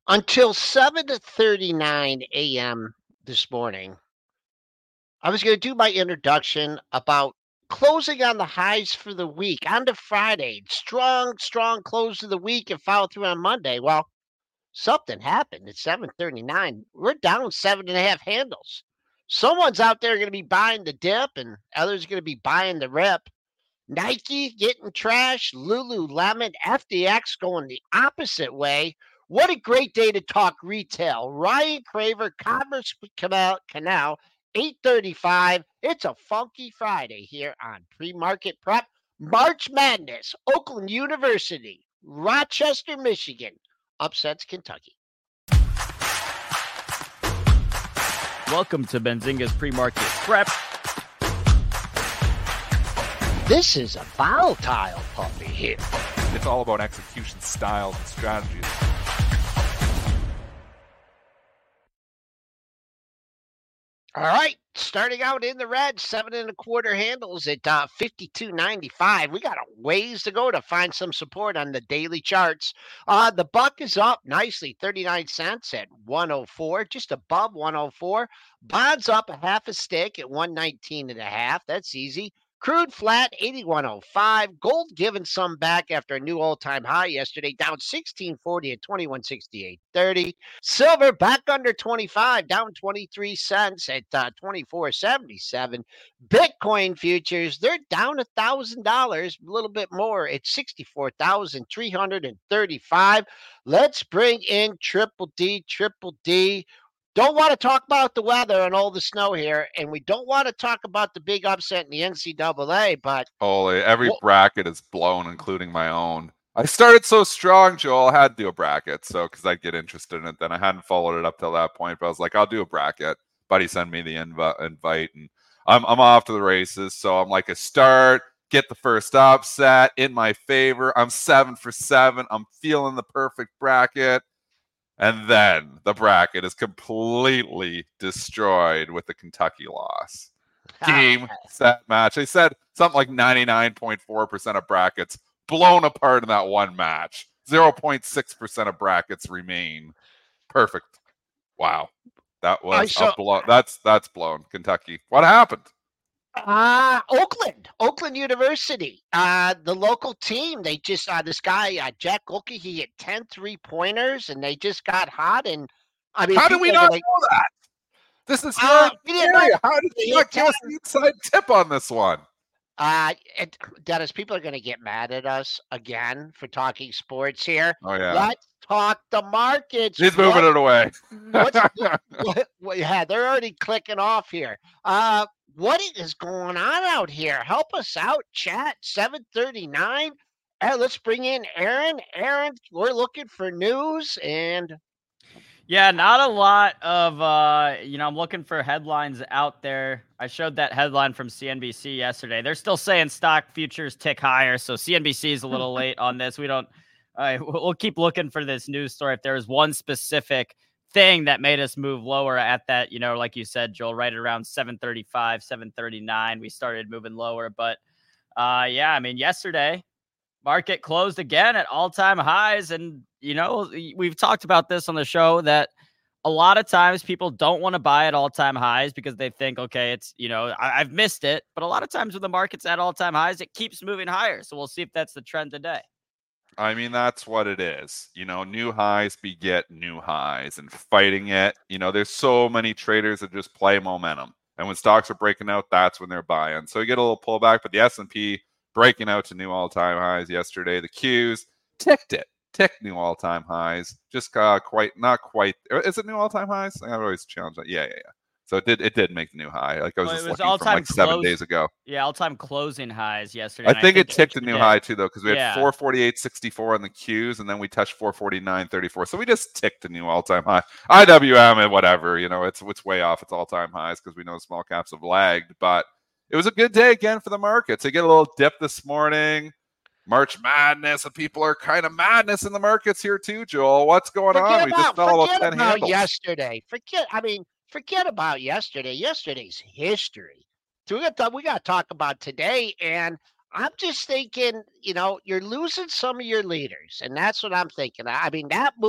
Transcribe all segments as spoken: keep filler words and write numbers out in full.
Until seven thirty-nine a m this morning, I was gonna do my introduction about closing on the highs for the week on to Friday. Strong, strong close of the week and follow through on Monday. Well, something happened at seven thirty-nine. We're down seven and a half handles. Someone's out there gonna be buying the dip and others gonna be buying the rip. Nike getting trash, Lululemon, F D X going the opposite way. What a great day to talk retail. Ryan Craver, Commerce Canal, Canal eight thirty-five. It's a funky Friday here on Pre-Market Prep. March Madness, Oakland University, Rochester, Michigan, upsets Kentucky. Welcome to Benzinga's Pre-Market Prep. This is a volatile puppy here. It's all about execution styles and strategies. All right, starting out in the red, seven and a quarter handles at uh, fifty-two ninety-five. We got a ways to go to find some support on the daily charts. Uh, the buck is up nicely, thirty-nine cents at one oh four, just above one oh four. Bonds up a half a stick at one nineteen and a half. That's easy. Crude flat, eighty-one oh five. Gold giving some back after a new all-time high yesterday, down sixteen forty at twenty-one sixty-eight thirty. Silver back under twenty-five, down twenty-three cents at uh, twenty-four seventy-seven. Bitcoin futures, they're down one thousand dollars, a little bit more at sixty-four thousand three hundred thirty-five. Let's bring in Triple D, Triple D. Don't want to talk about the weather and all the snow here, and we don't want to talk about the big upset in the N C double A, but... Holy, every well, bracket is blown, including my own. I started so strong, Joel. I had to do a bracket, so because I'd get interested in it. Then I hadn't followed it up till that point, but I was like, I'll do a bracket. Buddy sent me the inv- invite, and I'm, I'm off to the races. So I'm like, a start, get the first upset in my favor. I'm seven for seven. I'm feeling the perfect bracket. And then the bracket is completely destroyed with the Kentucky loss. Game, set, match. They said something like ninety-nine point four percent of brackets blown apart in that one match. zero point six percent of brackets remain perfect. Wow. That was saw, a blow. That's, that's blown. Kentucky. What happened? Uh, Oakland, Oakland University, uh, the local team, they just, uh, this guy, uh, Jack Golke, he hit ten three-pointers, and they just got hot, and, I mean... How did we not like, know that? This is your uh, area. How did you not give us the inside tip on this one? Uh, it, Dennis, people are going to get mad at us again for talking sports here. Oh, yeah. Let's talk the markets. He's moving what, it away. what's, what, what, yeah, they're already clicking off here. Uh, What is going on out here? Help us out, chat. seven thirty-nine. Hey, let's bring in Aaron. Aaron, we're looking for news and... Yeah, not a lot of, uh, you know, I'm looking for headlines out there. I showed that headline from C N B C yesterday. They're still saying stock futures tick higher, so C N B C is a little late on this. We don't, uh, we'll keep looking for this news story. If there was one specific thing that made us move lower at that, you know, like you said, Joel, right around seven thirty-five, seven thirty-nine, we started moving lower. But uh, yeah, I mean, yesterday, market closed again at all-time highs. And, you know, we've talked about this on the show that a lot of times people don't want to buy at all-time highs because they think, okay, it's, you know, I- I've missed it. But a lot of times when the market's at all-time highs, it keeps moving higher. So we'll see if that's the trend today. I mean, that's what it is. You know, new highs beget new highs, and fighting it, you know, there's so many traders that just play momentum. And when stocks are breaking out, that's when they're buying. So you get a little pullback, but the S and P breaking out to new all-time highs yesterday. The Qs ticked it, ticked new all-time highs. Just uh, quite, not quite. Is it new all-time highs? I always challenge that. Yeah, yeah, yeah. So it did. It did make the new high. Like I was well, just looking from like seven close, days ago. Yeah, all-time closing highs yesterday. I think, I think it ticked a new today. high too, though, because we had yeah. four forty-eight sixty-four on the Qs, and then we touched four forty-nine thirty-four. So we just ticked a new all-time high. I W M and whatever, you know, it's it's way off its all-time highs because we know small caps have lagged. But it was a good day again for the markets. They get a little dip this morning. March Madness, and people are kind of madness in the markets here too, Joel. What's going forget on? About, we just fell forget about ten about handles. yesterday. Forget. I mean. Forget about yesterday. Yesterday's history. So we got to, we got to talk about today. And I'm just thinking, you know, you're losing some of your leaders, and that's what I'm thinking. I mean, that move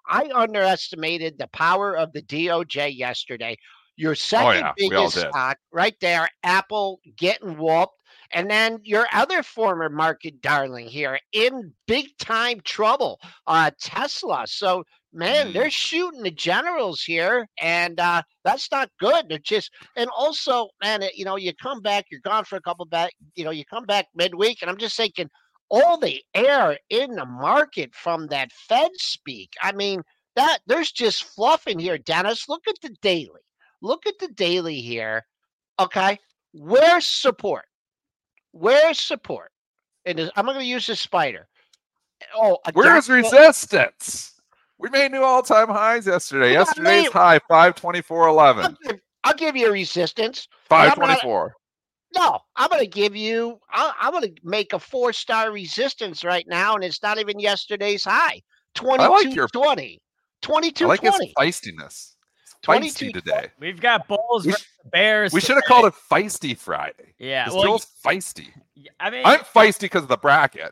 I underestimated the power of the D O J yesterday. Your second Oh, yeah, we all biggest did. stock right there, Apple getting whooped. And then your other former market darling here in big time trouble, uh, Tesla. So, man, Mm. they're shooting the generals here, and uh, that's not good. They're just, and also, man, it- you know, you come back, you're gone for a couple back, you know, you come back midweek, and I'm just thinking, all the air in the market from that Fed speak. I mean, that there's just fluff in here, Dennis. Look at the daily. Look at the daily here. Okay. Where's support? Where's support? And this- I'm going to use the spider. Oh, Where's again, resistance? We made new all-time highs yesterday. Yeah, Yesterday's mate. high, five twenty-four I'll eleven. give, I'll give you a resistance. five I'm not- twenty-four. No, I'm going to give you, I, I'm going to make a four star resistance right now, and it's not even yesterday's high. twenty-two twenty. I twenty-two like his twenty. feistiness. It's twenty-two feisty today. We've got Bulls We versus Bears. We should have called it Feisty Friday. Yeah, This well, Joel's feisty. y- I mean, I'm feisty because of the bracket.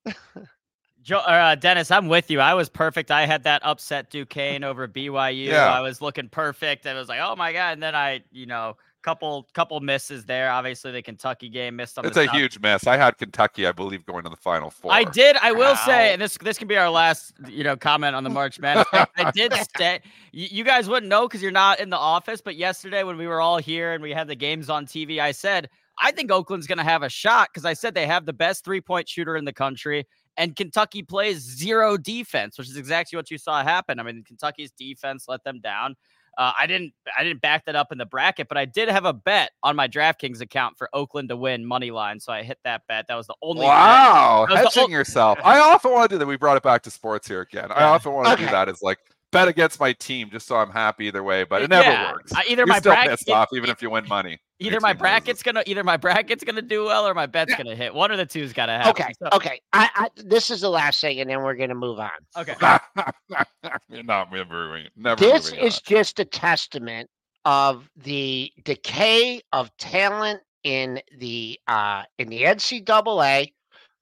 Joe, uh, Dennis, I'm with you. I was perfect. I had that upset Duquesne over B Y U. Yeah. I was looking perfect. I was like, oh my god! And then I, you know, couple couple misses there. Obviously, the Kentucky game missed on It's the a top. huge miss. I had Kentucky, I believe, going to the Final Four. I did. I will Ow. say, and this this can be our last, you know, comment on the March Madness. I, I did stay. You, you guys wouldn't know because you're not in the office. But yesterday, when we were all here and we had the games on T V, I said I think Oakland's going to have a shot because I said they have the best three point shooter in the country, and Kentucky plays zero defense, which is exactly what you saw happen. I mean, Kentucky's defense let them down. Uh, I didn't I didn't back that up in the bracket, but I did have a bet on my DraftKings account for Oakland to win money line, so I hit that bet. That was the only Wow, bet. That was the hedging o- yourself. I often want to do that. We brought it back to sports here again. I Yeah. often want to Okay. do that as like bet against my team just so I'm happy either way, but it never Yeah. works. Uh, either You're my still bracket- pissed off even if you win money. Either Your my team loses. bracket's gonna either my bracket's gonna do well or my bet's gonna hit. One of the two's gotta happen. Okay, So- okay. I, I this is the last thing, and then we're gonna move on. okay. You're not moving. Never This moving is on. just a testament of the decay of talent in the uh, in the N C double A.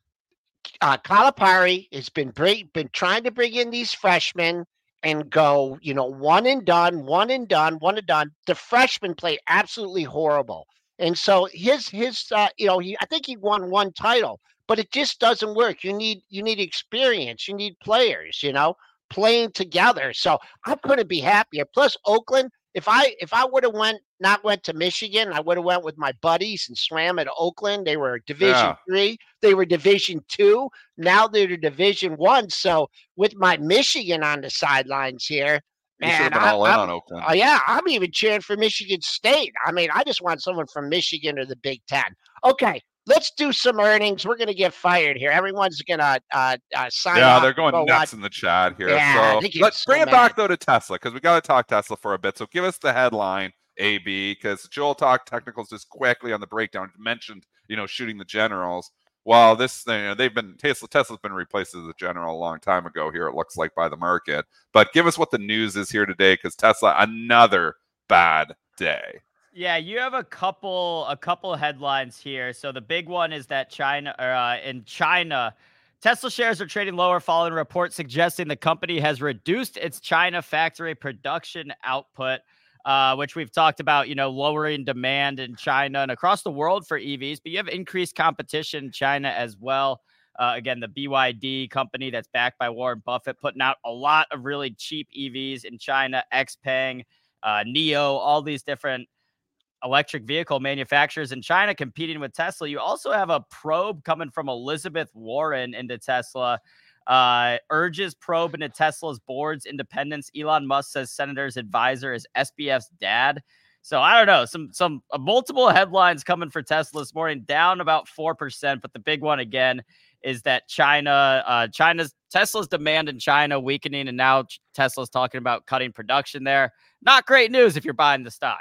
Uh, Calipari has been bring, been trying to bring in these freshmen and go, you know, one and done, one and done, one and done. The freshmen play absolutely horrible, and so his his uh, you know he I think he won one title, but it just doesn't work. You need you need experience. You need players. You know, playing together. So I couldn't be happier. Plus Oakland. If I if I would have went not went to Michigan, I would have went with my buddies and swam at Oakland. They were Division Yeah. three. They were Division two. Now they're Division one. So with my Michigan on the sidelines here, You should have man, been I, all in I'm- on Oakland. oh yeah, I'm even cheering for Michigan State. I mean, I just want someone from Michigan or the Big Ten. Okay, let's do some earnings. We're gonna get fired here. Everyone's gonna uh, uh, sign Yeah, off they're and going go nuts watch- in the chat here. Yeah, so they get let's so bring it mad. back though to Tesla because we got to talk Tesla for a bit. So give us the headline, A B, because Joel talked technicals just quickly on the breakdown. Mentioned, you know, shooting the generals. Well, this thing, you know, they've been Tesla. Tesla's been replaced as a general a long time ago. Here, it looks like by the market. But give us what the news is here today, because Tesla another bad day. Yeah, you have a couple a couple headlines here. So the big one is that China or uh, in China, Tesla shares are trading lower following a report suggesting the company has reduced its China factory production output, uh, which we've talked about, you know, lowering demand in China and across the world for E Vs, but you have increased competition in China as well. Uh, again, the B Y D company that's backed by Warren Buffett putting out a lot of really cheap E Vs in China, Xpeng, uh, Neo, all these different electric vehicle manufacturers in China competing with Tesla. You also have a probe coming from Elizabeth Warren into Tesla, uh, urges probe into Tesla's board's independence. Elon Musk says senator's advisor is S B F's dad. So I don't know, some some uh, multiple headlines coming for Tesla this morning, down about four percent. But the big one again is that China, uh, China's Tesla's demand in China weakening, and now Tesla's talking about cutting production there. Not great news if you're buying the stock.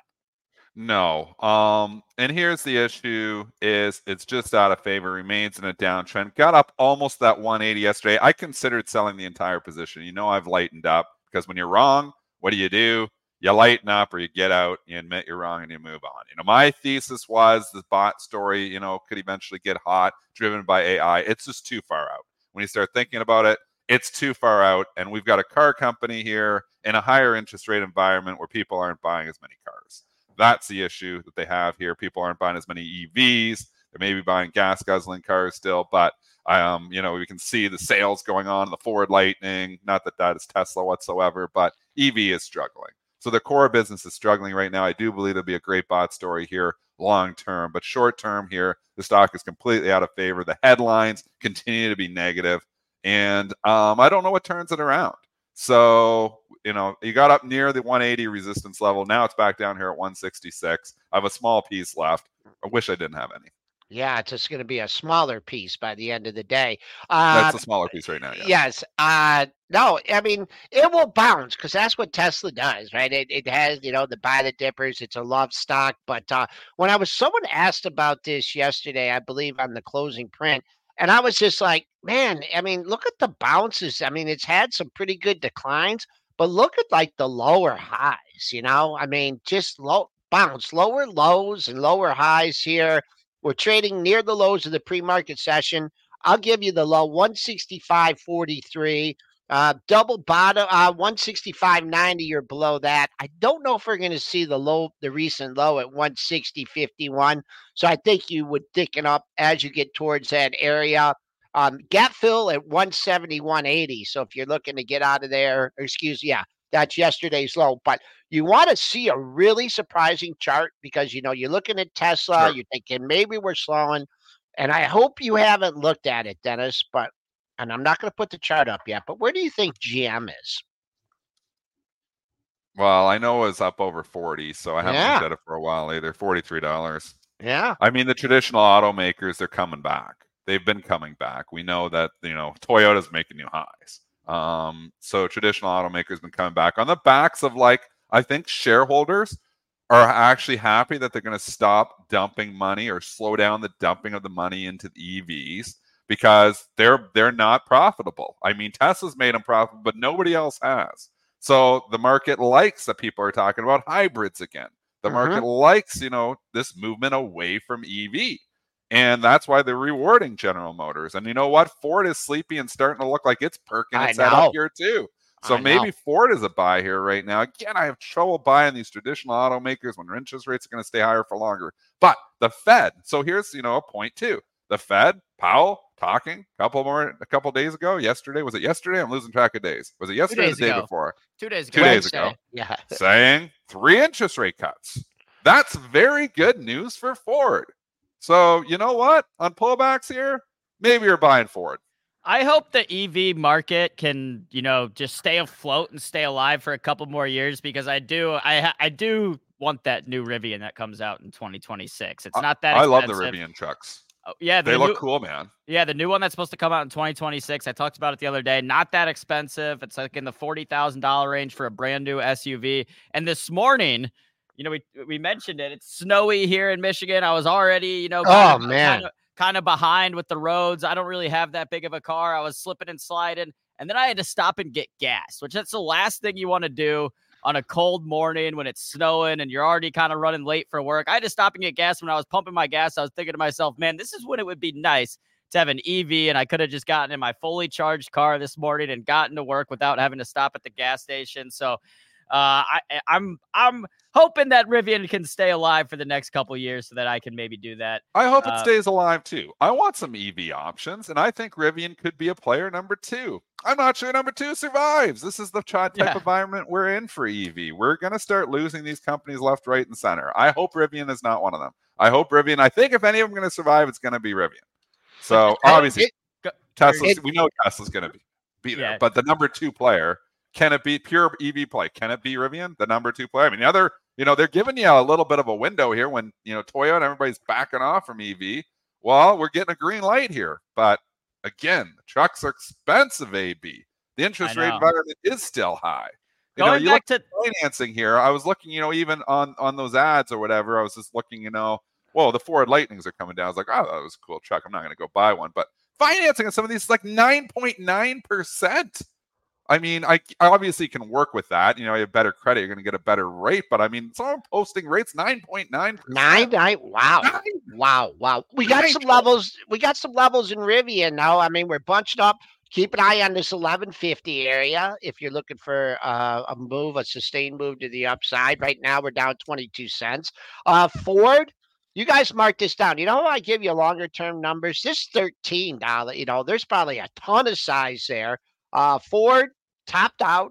No. Um, and here's the issue is it's just out of favor, remains in a downtrend. Got up almost that one eighty yesterday. I considered selling the entire position. You know, I've lightened up because when you're wrong, what do you do? You lighten up or you get out, you admit you're wrong and you move on. You know, my thesis was the bot story, you know, could eventually get hot, driven by A I. It's just too far out. When you start thinking about it, it's too far out. And we've got a car company here in a higher interest rate environment where people aren't buying as many cars. That's the issue that they have here. People aren't buying as many E Vs. They're maybe buying gas guzzling cars still, but um, you know, we can see the sales going on in the Ford Lightning. Not that that is Tesla whatsoever, but E V is struggling. So the core business is struggling right now. I do believe there'll be a great bot story here long term, but short term here, the stock is completely out of favor. The headlines continue to be negative, and um, I don't know what turns it around. So, you know, you got up near the one eighty resistance level. Now it's back down here at one sixty-six. I have a small piece left. I wish I didn't have any. Yeah, it's just going to be a smaller piece by the end of the day. Uh, That's a smaller piece right now. Yeah. Yes. Uh, no, I mean, it will bounce because that's what Tesla does, right? It, it has, you know, the buy the dippers. It's a love stock. But uh, when I was, someone asked about this yesterday, I believe on the closing print, and I was just like, man, I mean, look at the bounces. I mean, it's had some pretty good declines, but look at like the lower highs, you know, I mean, just low bounce, lower lows and lower highs here. We're trading near the lows of the pre-market session. I'll give you the low one sixty-five forty-three, uh, double bottom uh, one sixty-five ninety or below that. I don't know if we're going to see the low, the recent low at one sixty fifty-one. So I think you would thicken up as you get towards that area. Um, gap fill at one seventy-one eighty. So if you're looking to get out of there, excuse yeah, that's yesterday's low. But you want to see a really surprising chart because, you know, you're looking at Tesla, Sure. you're thinking maybe we're slowing. And I hope you haven't looked at it, Dennis, but, and I'm not going to put the chart up yet, but where do you think G M is? Well, I know it's up over forty, so I haven't Yeah. looked at it for a while either. forty-three dollars. Yeah. I mean, the traditional automakers, they're coming back. They've been coming back. We know that, you know, Toyota's making new highs. Um, so traditional automakers been coming back on the backs of, like, I think shareholders are actually happy that they're going to stop dumping money or slow down the dumping of the money into the E Vs because they're they're not profitable. I mean, Tesla's made them profitable, but nobody else has. So the market likes that people are talking about hybrids again. The market Mhm. likes, you know, this movement away from E V. And that's why they're rewarding General Motors. And you know what? Ford is sleepy and starting to look like it's perking I its head know. up here too. So I maybe know. Ford is a buy here right now. Again, I have trouble buying these traditional automakers when interest rates are going to stay higher for longer. But the Fed, so here's, you know, a point too. The Fed, Powell talking a couple more, a couple days ago, yesterday. Was it yesterday? I'm losing track of days. Was it yesterday or days the day ago. before? Two days ago. Two days Wednesday. ago. Yeah. Saying three interest rate cuts. That's very good news for Ford. So you know what? On pullbacks here, maybe you're buying Ford. I hope the E V market can, you know, just stay afloat and stay alive for a couple more years because I do, I, I do want that new Rivian that comes out in twenty twenty-six. It's not that I expensive. love the Rivian trucks. Oh, yeah, the They new, look cool, man. Yeah, the new one that's supposed to come out in twenty twenty-six. I talked about it the other day. Not that expensive. It's like in the forty thousand dollars range for a brand new S U V. And this morning, you know, we we mentioned it. It's snowy here in Michigan. I was already, you know, kind Oh, of, man. kind of, kind of behind with the roads. I don't really have that big of a car. I was slipping and sliding. And then I had to stop and get gas, which that's the last thing you want to do on a cold morning when it's snowing and you're already kind of running late for work. I had to stop and get gas. When I was pumping my gas, I was thinking to myself, man, this is when it would be nice to have an E V, and I could have just gotten in my fully charged car this morning and gotten to work without having to stop at the gas station. So uh, I, I'm I'm hoping that Rivian can stay alive for the next couple years so that I can maybe do that. I hope it Uh, stays alive too. I want some E V options, and I think Rivian could be a player number two. I'm not sure number two survives. This is the type Yeah. of environment we're in for E V. We're going to start losing these companies left, right, and center. I hope Rivian is not one of them. I hope Rivian, I think if any of them are going to survive, it's going to be Rivian. So obviously, It- Tesla's, it- we know Tesla's going to be, be there, Yeah. but the number two player, can it be pure E V play? Can it be Rivian, the number two player? I mean, the other, you know, they're giving you a little bit of a window here when, you know, Toyota and everybody's backing off from E V. Well, we're getting a green light here. But again, the trucks are expensive, A B. The interest I rate know. environment is still high. You Going know, you look back to at financing here. I was looking, you know, even on, on those ads or whatever, I was just looking, you know, whoa, the Ford Lightnings are coming down. I was like, oh, that was a cool truck. I'm not going to go buy one. But financing on some of these is like nine point nine percent. I mean, I, I obviously can work with that. You know, you have better credit, you're going to get a better rate. But I mean, some posting rates nine point nine percent. Nine, nine, wow, wow, wow. We got Nine. some levels. We got some levels in Rivian now. I mean, we're bunched up. Keep an eye on this eleven fifty area if you're looking for uh, a move, a sustained move to the upside. Right now, we're down twenty-two cents. Uh, Ford, you guys mark this down. You know, I give you longer term numbers. This thirteen dollars, you know, there's probably a ton of size there. Uh, Ford topped out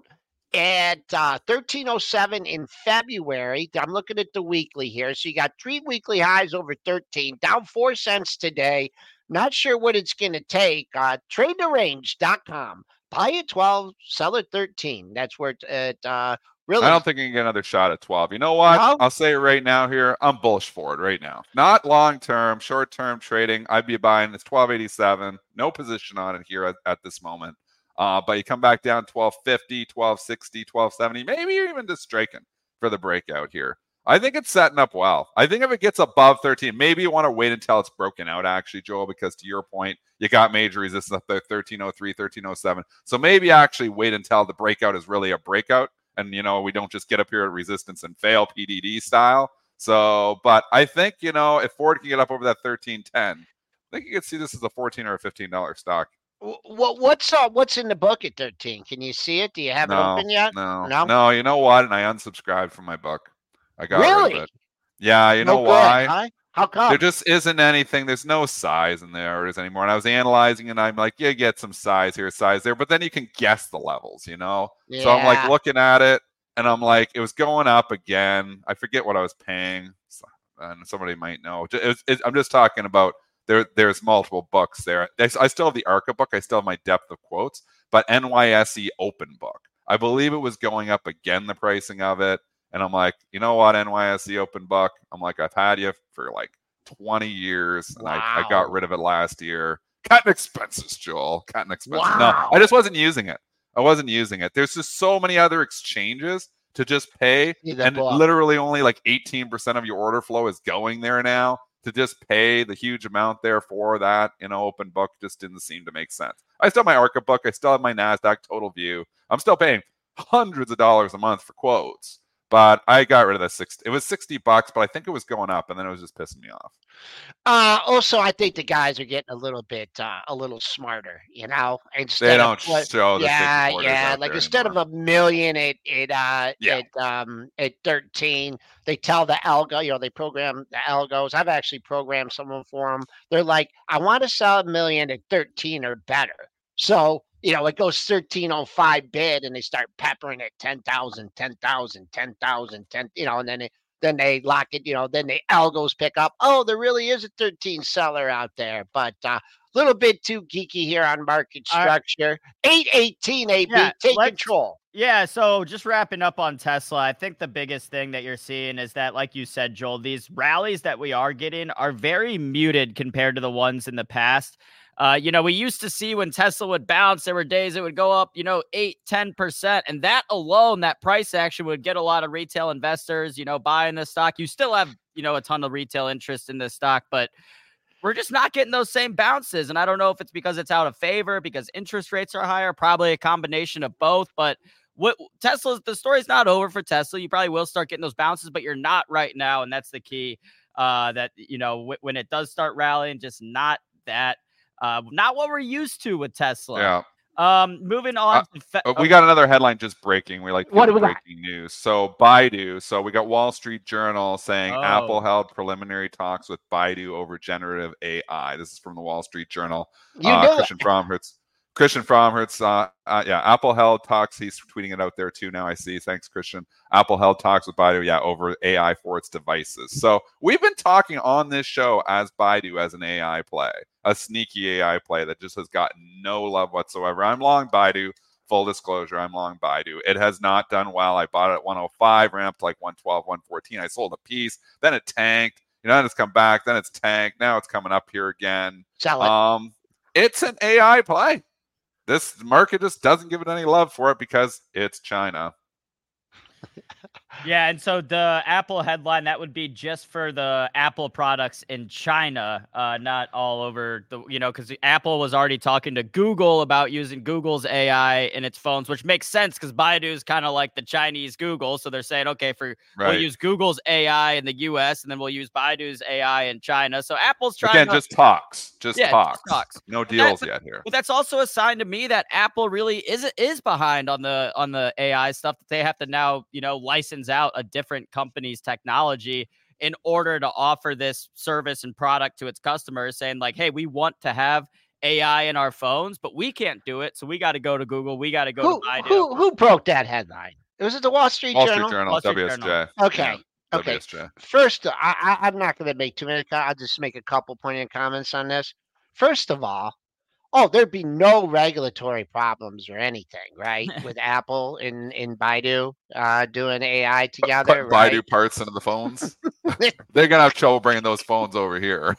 at uh, thirteen oh seven in February. I'm looking at the weekly here. So you got three weekly highs over thirteen, down four cents today. Not sure what it's going to take. Uh, trade the range dot com. Buy at twelve, sell at thirteen. That's where it, it uh, really. I don't think you can get another shot at twelve. You know what? No? I'll say it right now here. I'm bullish for it right now. Not long term, short term trading. I'd be buying this twelve eighty-seven. No position on it here at, at this moment. Uh, but you come back down twelve fifty, twelve sixty, twelve seventy. Maybe you're even just striking for the breakout here. I think it's setting up well. I think if it gets above thirteen, maybe you want to wait until it's broken out, actually, Joel, because to your point, you got major resistance up there, thirteen oh three, thirteen oh seven. So maybe actually wait until the breakout is really a breakout. And, you know, we don't just get up here at resistance and fail P D D style. So, but I think, you know, if Ford can get up over that thirteen ten, I think you could see this as a fourteen or a fifteen dollars stock. What what's uh, what's in the book at thirteen? Can you see it? Do you have no, it open yet? No, no, no. You know what? And I unsubscribed from my book. I got really? rid of it. Yeah, you know no why? Huh? How come? There just isn't anything. There's no size in there anymore. And I was analyzing, and I'm like, yeah, get some size here, size there, but then you can guess the levels, you know. Yeah. So I'm like looking at it, and I'm like, it was going up again. I forget what I was paying, and somebody might know. It was, it, I'm just talking about there. There's multiple books there. I still have the ARCA book. I still have my depth of quotes, but N Y S E open book. I believe it was going up again, the pricing of it. And I'm like, you know what, N Y S E open buck? I'm like, I've had you for like twenty years, and wow. I, I got rid of it last year. Cutting expenses, Joel. Cutting expenses. Wow. No, I just wasn't using it. I wasn't using it. There's just so many other exchanges to just pay, and book. literally only like eighteen percent of your order flow is going there now. To just pay the huge amount there for that, you know, open book just didn't seem to make sense. I still have my ARCA book. I still have my NASDAQ total view. I'm still paying hundreds of dollars a month for quotes. But I got rid of that six. It was sixty bucks, but I think it was going up, and then it was just pissing me off. Uh, also, I think the guys are getting a little bit, uh, a little smarter. You know, instead they don't of what, show. Yeah, the yeah. Like instead anymore. of a million at at uh, yeah. at um at thirteen, they tell the algo. You know, they program the algos. I've actually programmed someone for them. They're like, I want to sell a million at thirteen or better. So. You know, it goes thirteen oh five bid, and they start peppering it ten thousand, ten thousand, ten thousand, ten, you know, and then they, then they lock it, you know, then the algos pick up. Oh, there really is a thirteen seller out there, but a uh, little bit too geeky here on market structure. Right. eight eighteen A B, yeah, take control. Yeah, so just wrapping up on Tesla, I think the biggest thing that you're seeing is that, like you said, Joel, these rallies that we are getting are very muted compared to the ones in the past. Uh, you know, we used to see when Tesla would bounce, there were days it would go up, you know, eight, ten percent. And that alone, that price action would get a lot of retail investors, you know, buying the stock. You still have, you know, a ton of retail interest in this stock, but we're just not getting those same bounces. And I don't know if it's because it's out of favor, because interest rates are higher, probably a combination of both. But what Tesla's, the story's not over for Tesla. You probably will start getting those bounces, but you're not right now. And that's the key, uh, that, you know, w- when it does start rallying, just not that. Uh, not what we're used to with Tesla. Yeah. Um, moving on. Uh, to fe- oh, we got another headline just breaking. We like what do we breaking got? news. So Baidu. So we got Wall Street Journal saying Oh. Apple held preliminary talks with Baidu over generative A I. This is from the Wall Street Journal. You uh, know Christian Fromhertz. Christian Fromhertz, uh, uh, yeah, Apple held talks. He's tweeting it out there too now, I see. Thanks, Christian. Apple held talks with Baidu, yeah, over A I for its devices. So we've been talking on this show as Baidu as an A I play, a sneaky A I play that just has gotten no love whatsoever. I'm long Baidu. Full disclosure, I'm long Baidu. It has not done well. I bought it at one oh five, ramped like one twelve, one fourteen. I sold a piece. Then it tanked. You know, then it's come back. Then it's tanked. Now it's coming up here again. Sell it. Um, it's an A I play. This market just doesn't give it any love for it because it's China. Yeah, and so the Apple headline, that would be just for the Apple products in China, uh, not all over the, you know, because Apple was already talking to Google about using Google's A I in its phones, which makes sense because Baidu is kind of like the Chinese Google. So they're saying, okay, for Right. we'll use Google's A I in the U S and then we'll use Baidu's A I in China. So Apple's trying Again, to just talks, just Yeah, talks. just talks. No But deals that- yet here. But that's also a sign to me that Apple really is is behind on the on the A I stuff, that they have to now, you know, license out a different company's technology in order to offer this service and product to its customers, saying like, hey, we want to have A I in our phones, but we can't do it. So we got to go to Google. We got to go Who, to Baidu. who who broke that headline? Was it the Wall Street Wall Journal? Street Journal, Wall Street W S J. Journal. Okay. Yeah, Okay. W S J. First, I, I, I'm not going to make too many. co- I'll just make a couple poignant comments on this. First of all, oh, there'd be no regulatory problems or anything, right? With Apple and in Baidu uh, doing A I together, Putting right? Baidu parts into the phones. They're gonna have trouble bringing those phones over here.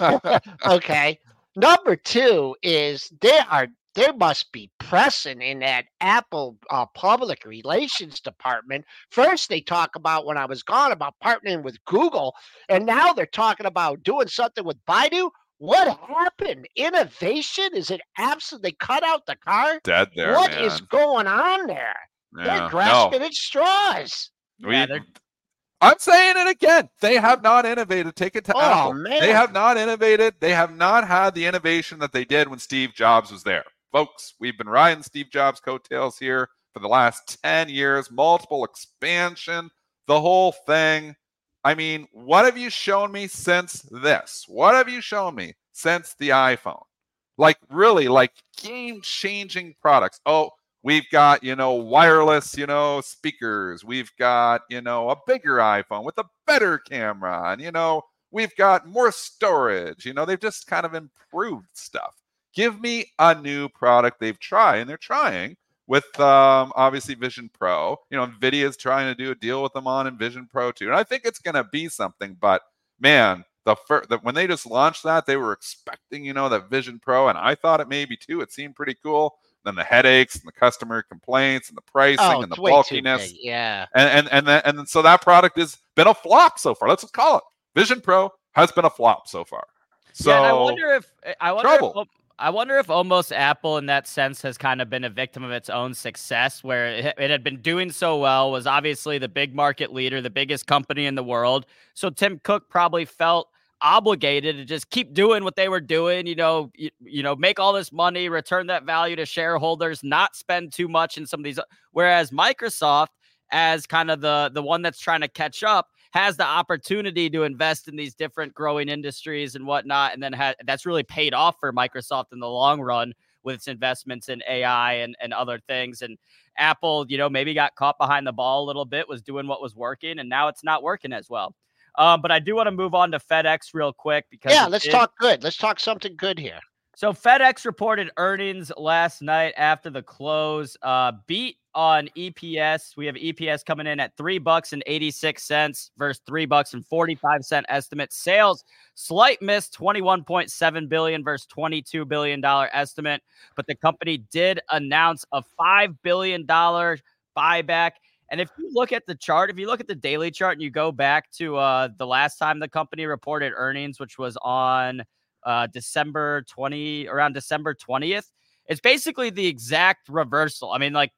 Okay. Number two is there are there must be pressing in that Apple uh, public relations department. First, they talk about when I was gone about partnering with Google, and now they're talking about doing something with Baidu. What happened? Innovation? Is it absolute? They cut out the car? Dead there, What man. is going on there? Yeah. They're No, grasping at straws. we, Yeah, they're- I'm saying it again. They have not innovated. Take it to Oh, Apple. man. They have not innovated. They have not had the innovation that they did when Steve Jobs was there. Folks, we've been riding Steve Jobs' coattails here for the last ten years, multiple expansion, the whole thing. I mean, what have you shown me since this? What have you shown me since the iPhone? Like, really, like game-changing products. Oh, we've got, you know, wireless, you know, speakers. We've got, you know, a bigger iPhone with a better camera. And, you know, we've got more storage. You know, they've just kind of improved stuff. Give me a new product they've tried, and they're trying with um, obviously Vision Pro. You know, NVIDIA's trying to do a deal with them on Vision Pro too. And I think it's going to be something, but man, the, fir- the when they just launched that, they were expecting, you know, that Vision Pro, and I thought it maybe too. It seemed pretty cool. Then the headaches and the customer complaints and the pricing Oh, and the it's way too bulkiness. big. Yeah. And and and then, and then so that product has been a flop so far. Let's just call it. Vision Pro has been a flop so far. So yeah, and I wonder if I wonder trouble. if I wonder if almost Apple in that sense has kind of been a victim of its own success, where it, it had been doing so well, was obviously the big market leader, the biggest company in the world. So Tim Cook probably felt obligated to just keep doing what they were doing, you know, you, you know, make all this money, return that value to shareholders, not spend too much in some of these. Whereas Microsoft, as kind of the the one that's trying to catch up, has the opportunity to invest in these different growing industries and whatnot. And then ha- that's really paid off for Microsoft in the long run with its investments in A I and, and other things. And Apple, you know, maybe got caught behind the ball a little bit, was doing what was working, and now it's not working as well. Um, but I do want to move on to FedEx real quick because Yeah, it let's did- talk good. Let's talk something good here. So FedEx reported earnings last night after the close, uh, beat on E P S. We have E P S coming in at three bucks and eighty-six cents versus three bucks and forty-five cent estimate. Sales slight miss, twenty-one point seven billion versus twenty-two billion dollar estimate. But the company did announce a five billion dollar buyback. And if you look at the chart, if you look at the daily chart and you go back to uh, the last time the company reported earnings, which was on uh, December twentieth, around December twentieth, it's basically the exact reversal. I mean, like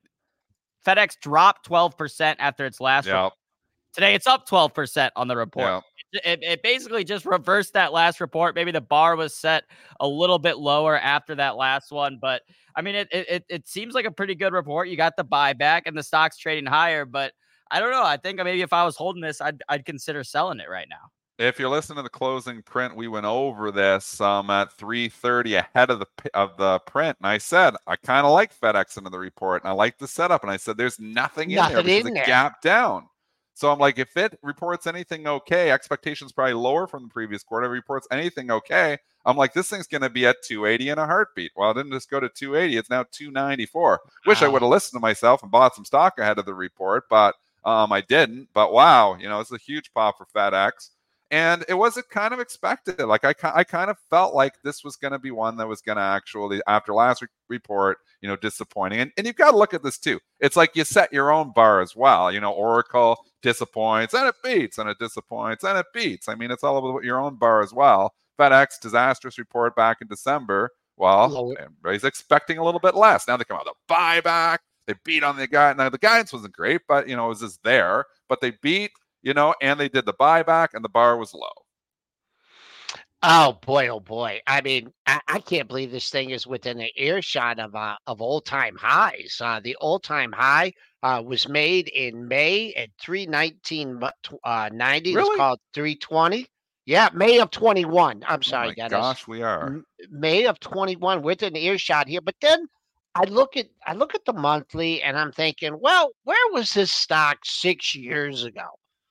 FedEx dropped twelve percent after its last yeah, report. Today, it's up twelve percent on the report. yeah. It, it basically just reversed that last report. Maybe the bar was set a little bit lower after that last one, but I mean, it it it seems like a pretty good report. You got the buyback and the stock's trading higher, but I don't know. I think maybe if I was holding this, I'd I'd consider selling it right now. If you're listening to the closing print, we went over this um, at three thirty ahead of the of the print, and I said I kind of like FedEx into the report, and I like the setup, and I said there's nothing in Nothing there because in it there. gapped down. So I'm like, if it reports anything okay, expectations probably lower from the previous quarter. If it reports anything okay, I'm like, this thing's going to be at two eighty in a heartbeat. Well, it didn't just go to two eighty; it's now two ninety-four. Wish I Wow. would have listened to myself and bought some stock ahead of the report, but um, I didn't. But wow, you know, it's a huge pop for FedEx. And it was kind of expected. Like I, I kind of felt like this was going to be one that was going to actually, after last re- report, you know, disappointing. And, and you've got to look at this too. It's like you set your own bar as well. You know, Oracle disappoints and it beats and it disappoints and it beats. I mean, it's all about your own bar as well. FedEx disastrous report back in December. Well, Lower. everybody's expecting a little bit less. Now they come out with a buyback. They beat on the guy. Now the guidance wasn't great, but you know, it was just there. But they beat, you know, and they did the buyback, and the bar was low. Oh boy, oh boy! I mean, I, I can't believe this thing is within an earshot of uh, of all time highs. Uh, the all time high uh, was made in May at three nineteen uh, ninety. Really? It's called three twenty. Yeah, May of twenty one. I'm Oh sorry, my Dennis. gosh, we are. M- May of twenty one within earshot here. But then I look at I look at the monthly, and I'm thinking, well, where was this stock six years ago?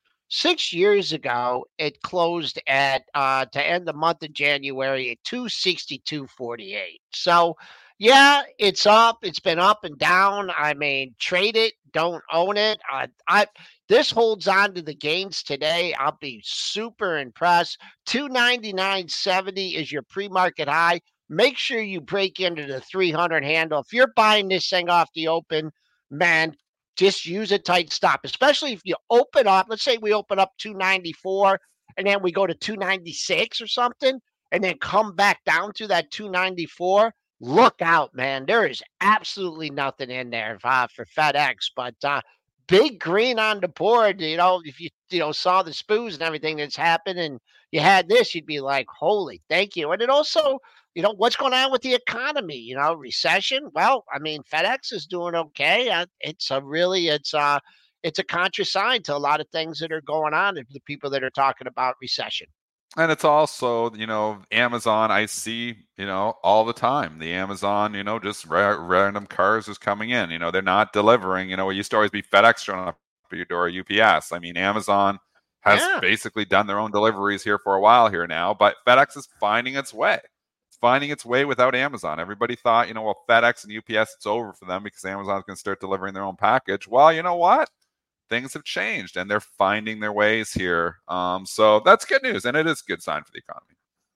Six years ago, it closed at uh, to end the month of January at two sixty-two forty-eight. So, yeah, it's up. It's been up and down. I mean, trade it, don't own it. Uh, I this holds on to the gains today. I'll be super impressed. two ninety-nine seventy is your pre-market high. Make sure you break into the three hundred handle. If you're buying this thing off the open, man, just use a tight stop, especially if you open up. Let's say we open up two ninety-four and then we go to two ninety-six or something and then come back down to that two ninety-four. Look out, man. There is absolutely nothing in there uh, for FedEx, but uh, big green on the board. You know, if you, you know, saw the spoos and everything that's happened and you had this, you'd be like, holy, thank you. And it also, you know, what's going on with the economy? You know, recession. Well, I mean, FedEx is doing okay. Uh, it's a really, it's a, it's a contra sign to a lot of things that are going on. And the people that are talking about recession. And it's also, you know, Amazon, I see, you know, all the time. The Amazon, you know, just ra- random cars is coming in. You know, they're not delivering. You know, it used to always be FedEx showing up at your door, U P S. I mean, Amazon has Yeah. basically done their own deliveries here for a while here now, but FedEx is finding its way. It's finding its way without Amazon. Everybody thought, you know, well, FedEx and U P S, it's over for them because Amazon's going to start delivering their own package. Well, you know what? Things have changed and they're finding their ways here. Um, so that's good news. And it is a good sign for the economy.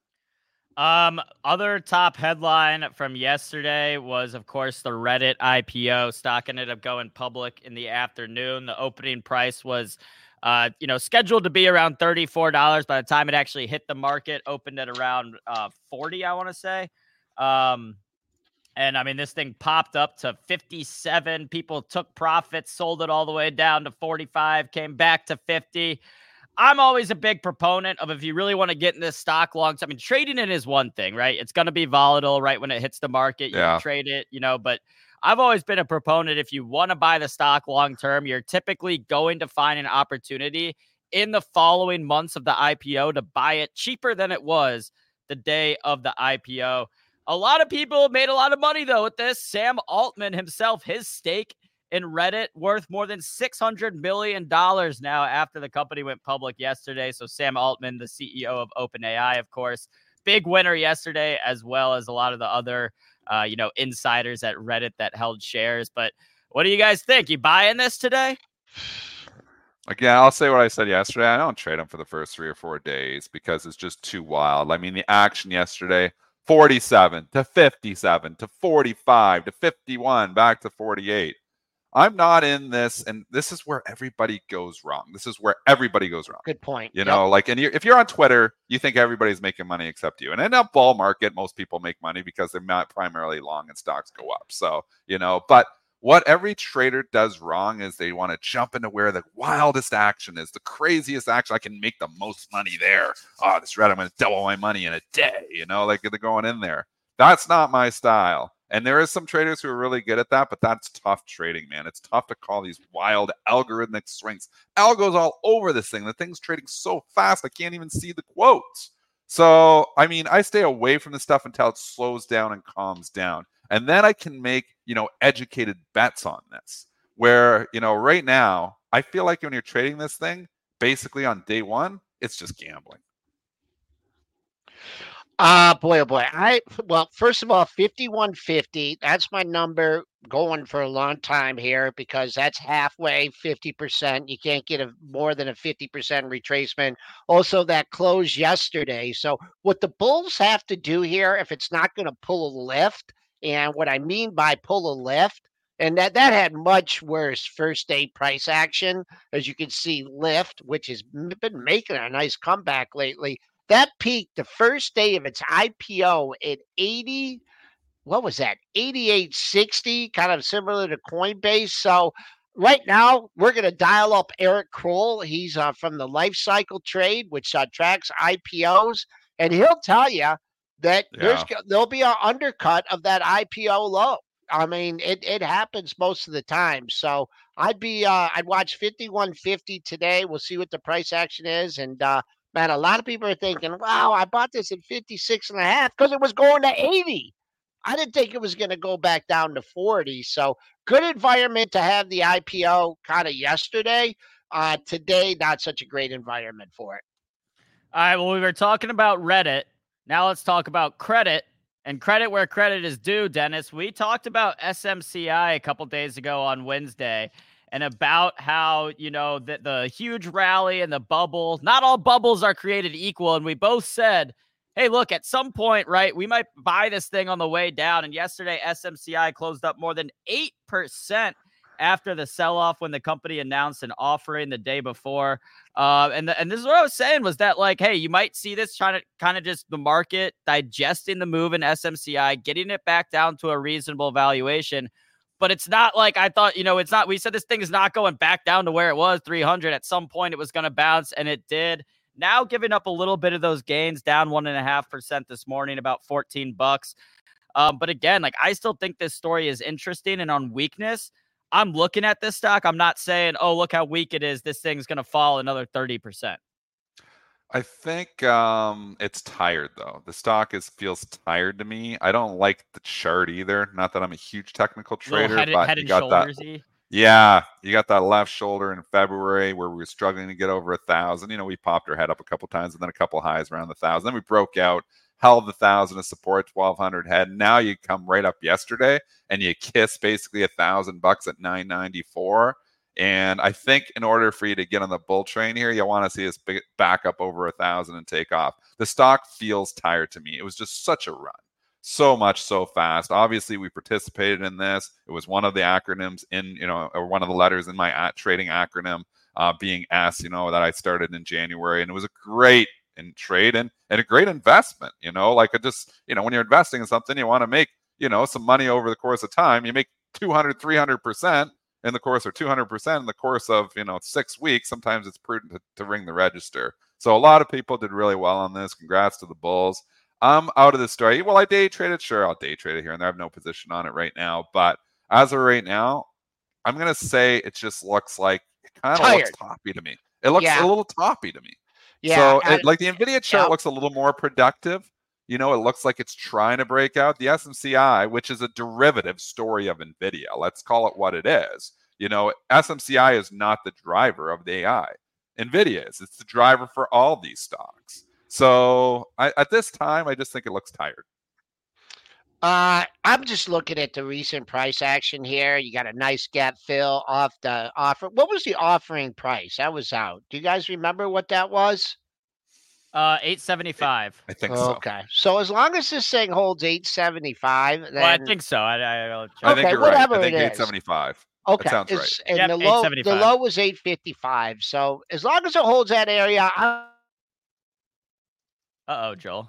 Um, other top headline from yesterday was, of course, the Reddit I P O. Stock ended up going public in the afternoon. The opening price was, uh, you know, scheduled to be around thirty-four dollars. By the time it actually hit the market, opened at around uh, forty, I want to say. Um, And I mean, this thing popped up to fifty-seven. People took profits, sold it all the way down to forty-five, came back to fifty. I'm always a big proponent of if you really want to get in this stock long term. I mean, trading it is one thing, right? It's going to be volatile right when it hits the market. You Yeah. can trade it, you know, but I've always been a proponent. If you want to buy the stock long term, you're typically going to find an opportunity in the following months of the I P O to buy it cheaper than it was the day of the I P O. A lot of people made a lot of money, though, with this. Sam Altman himself, his stake in Reddit worth more than six hundred million dollars now after the company went public yesterday. So Sam Altman, the C E O of OpenAI, of course, big winner yesterday, as well as a lot of the other, uh, you know, insiders at Reddit that held shares. But what do you guys think? You buying this today? Again, I'll say what I said yesterday. I don't trade them for the first three or four days because it's just too wild. I mean, the action yesterday, forty-seven to fifty-seven to forty-five to fifty-one, back to forty-eight. I'm not in this, and this is where everybody goes wrong. This is where everybody goes wrong. Good point. You Yep. know, like, and you're, if you're on Twitter, you think everybody's making money except you. And in a bull market, most people make money because they're not primarily long and stocks go up. So, you know, but what every trader does wrong is they want to jump into where the wildest action is, the craziest action. I can make the most money there. Oh, this Reddit, I'm going to double my money in a day. You know, like they're going in there. That's not my style. And there is some traders who are really good at that, but that's tough trading, man. It's tough to call these wild algorithmic swings. Algo's all over this thing. The thing's trading so fast, I can't even see the quotes. So, I mean, I stay away from this stuff until it slows down and calms down. And then I can make, you know, educated bets on this. Where, you know, right now, I feel like when you're trading this thing, basically on day one, it's just gambling. Ah, uh, boy, oh boy. I well, first of all, fifty-one fifty. That's my number going for a long time here because that's halfway, fifty percent. You can't get a more than a fifty percent retracement. Also, that closed yesterday. So, what the bulls have to do here, if it's not going to pull a lift, and what I mean by pull a lift, And that, that had much worse first day price action. As you can see, Lyft, which has been making a nice comeback lately, that peaked the first day of its I P O at eighty. What was that? eighty-eight sixty, kind of similar to Coinbase. So right now, we're going to dial up Eric Kroll. He's uh, from the Life Cycle Trade, which uh, tracks I P Os, and he'll tell you that Yeah. there's there'll be an undercut of that I P O low. I mean, it, it happens most of the time. So I'd be uh, I'd watch fifty-one fifty today. We'll see what the price action is. And uh, man, a lot of people are thinking, wow, I bought this at fifty-six and a half because it was going to eighty. I didn't think it was going to go back down to forty. So good environment to have the I P O kind of yesterday. Uh, today, not such a great environment for it. All right, well, we were talking about Reddit. Now let's talk about credit. And credit where credit is due, Dennis. We talked about S M C I a couple days ago on Wednesday and about how, you know, the, the huge rally and the bubble, not all bubbles are created equal. And we both said, hey, look, at some point, right, we might buy this thing on the way down. And yesterday, S M C I closed up more than eight percent after the sell-off when the company announced an offering the day before. Uh, and, the, and this is what I was saying was that, like, hey, you might see this trying to kind of just the market digesting the move in S M C I, getting it back down to a reasonable valuation. But it's not like I thought, you know, it's not, we said this thing is not going back down to where it was, three hundred. At some point, it was going to bounce, and it did. Now giving up a little bit of those gains, down one and a half percent this morning, about fourteen bucks. Um, but again, like, I still think this story is interesting, and on weakness, I'm looking at this stock. I'm not saying, oh, look how weak it is. This thing's going to fall another thirty percent. I think um, it's tired, though. The stock is feels tired to me. I don't like the chart either. Not that I'm a huge technical trader, head, but head you and got that. shoulders-y. Yeah, you got that left shoulder in February where we were struggling to get over a thousand. You know, we popped our head up a couple times and then a couple highs around the thousand. Then we broke out, held the thousand to support twelve hundred head. Now you come right up yesterday and you kiss basically a thousand bucks at nine ninety-four. And I think in order for you to get on the bull train here, you want to see us back up over a thousand and take off. The stock feels tired to me. It was just such a run. So much so fast. Obviously, we participated in this. It was one of the acronyms in, you know, or one of the letters in my at trading acronym, uh, being S, you know, that I started in January. And it was a great in trade and, and a great investment, you know, like it just, you know, when you're investing in something, you want to make, you know, some money over the course of time. You make two hundred, three hundred percent in the course, or two hundred percent in the course of, you know, six weeks. Sometimes it's prudent to, to ring the register. So a lot of people did really well on this. Congrats to the Bulls. I'm out of the story. Well, I day traded. Sure, I'll day trade it here and there. I have no position on it right now. But as of right now, I'm going to say it just looks like it kind of looks toppy to me. It looks yeah. a little toppy to me. Yeah, so I, it, like the NVIDIA chart yeah. looks a little more productive. You know, it looks like it's trying to break out. The S M C I, which is a derivative story of NVIDIA, let's call it what it is. You know, S M C I is not the driver of the A I. NVIDIA is. It's the driver for all these stocks. So I, at this time, I just think it looks tired. Uh, I'm just looking at the recent price action here. You got a nice gap fill off the offer. What was the offering price? That was out. Do you guys remember what that was? Uh, eight seventy-five. I think so. Okay. So as long as this thing holds eight seventy-five, then... Well, I think so. I, I, I'll check. I think okay, you're whatever right. I think it eight seventy-five. Is. Okay. That sounds right. It's, and yep, the low, the low was eight fifty-five. So as long as it holds that area, I'm... Uh-oh, Joel.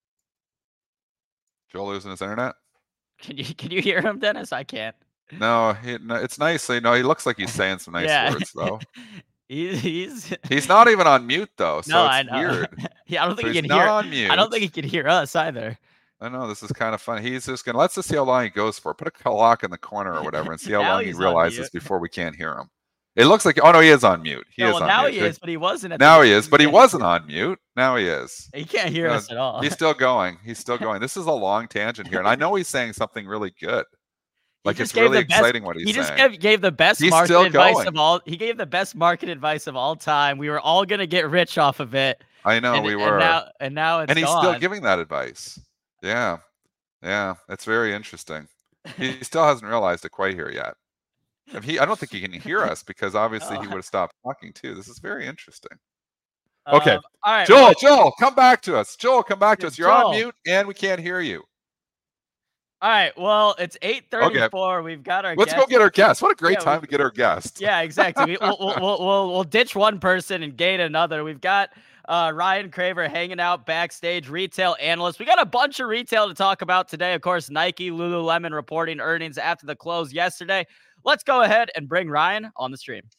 Joel losing his internet? Can you can you hear him, Dennis? I can't. No, he, no it's nice. You know, he looks like he's saying some nice yeah. words, though. he's he's he's not even on mute, though. So no, it's I know. weird. yeah, I don't think so he can he's hear. Not on mute. I don't think he can hear us either. I know this is kind of fun. He's just gonna let's just see how long he goes for. Put a clock in the corner or whatever, and see how long he realizes before we can't hear him. It looks like oh no, he is on mute. He no, is well, on now mute. he is, but he wasn't. At now he is, but he wasn't on mute. Now he is. He can't hear no, us at all. He's still going. He's still going. This is a long tangent here, and I know he's saying something really good. Like it's really best, exciting what he's he just saying. Gave, gave the best he's market advice going. of all. He gave the best market advice of all time. We were all gonna get rich off of it. I know and, we were. And now, and now it's and he's gone. still giving that advice. Yeah, yeah, that's very interesting. He still hasn't realized it quite here yet. If he, I don't think he can hear us because obviously oh. he would have stopped talking too. This is very interesting. Okay, um, all right, Joel, well, Joel, come back to us. Joel, come back to us. You're Joel. on mute and we can't hear you. All right. Well, it's eight thirty-four. Okay. We've got our Let's guest. go get our guest. What a great yeah, time to get our guest. Yeah, exactly. we, we'll, we'll, we'll, we'll ditch one person and gain another. We've got uh, Ryan Craver hanging out backstage, retail analyst. We got a bunch of retail to talk about today. Of course, Nike, Lululemon reporting earnings after the close yesterday. Let's go ahead and bring Ryan on the stream.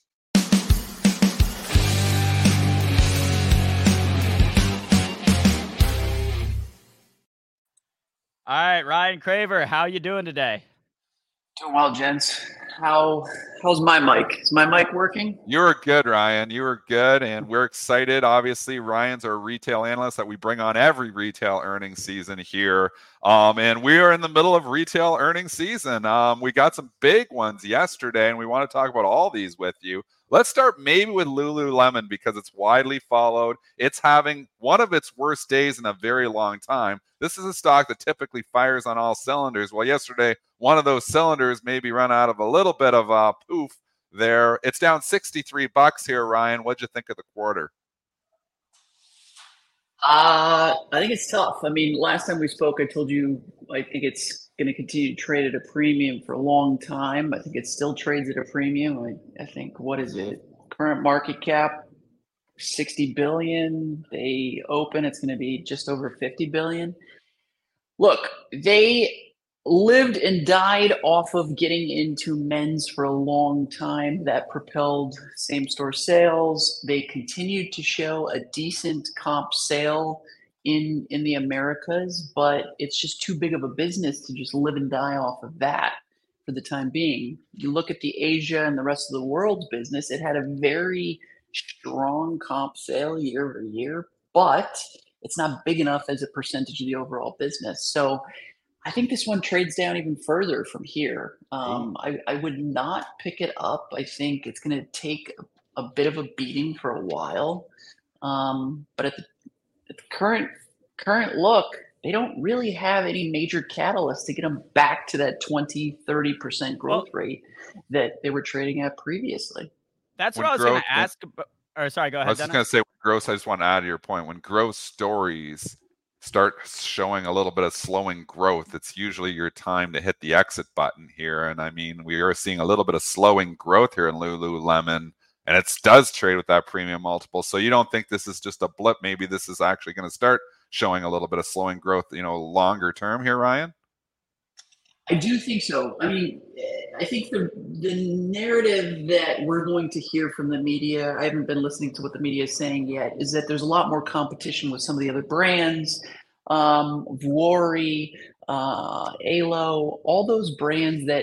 All right, Ryan Craver, how you doing today? Doing well, gents. How how's my mic? Is my mic working? You were good, Ryan. You were good, and we're excited. Obviously, Ryan's our retail analyst that we bring on every retail earnings season here. Um, and we are in the middle of retail earnings season. Um, we got some big ones yesterday, and we want to talk about all these with you. Let's start maybe with Lululemon because it's widely followed. It's having one of its worst days in a very long time. This is a stock that typically fires on all cylinders. Well, yesterday, one of those cylinders maybe run out of a little bit of a poof there. It's down sixty-three bucks here, Ryan. What'd you think of the quarter? Uh, I think it's tough. I mean, last time we spoke, I told you I think it's going to continue to trade at a premium for a long time. I think it still trades at a premium. I, I think, what is it? Current market cap, sixty billion. They open, it's going to be just over fifty billion. Look, they lived and died off of getting into men's for a long time. That propelled same-store sales. They continued to show a decent comp sale in in the Americas, but it's just too big of a business to just live and die off of that for the time being. You look at the Asia and the rest of the world's business, it had a very strong comp sale year over year, but it's not big enough as a percentage of the overall business. So I think this one trades down even further from here. Um, I, I would not pick it up. I think it's going to take a, a bit of a beating for a while. Um, but at the, at the current current look, they don't really have any major catalysts to get them back to that twenty, thirty percent growth well, rate that they were trading at previously. That's what I was going to ask. Or sorry, go ahead. I was just going to say, Gross, I just want to add to your point. When growth stories start showing a little bit of slowing growth, it's usually your time to hit the exit button here. And I mean, we are seeing a little bit of slowing growth here in Lululemon, and it does trade with that premium multiple. So you don't think this is just a blip? Maybe this is actually going to start showing a little bit of slowing growth, you know, longer term here, Ryan? I do think so. I mean, I think the the narrative that we're going to hear from the media, I haven't been listening to what the media is saying yet, is that there's a lot more competition with some of the other brands, um, Vuori, uh, A L O, all those brands that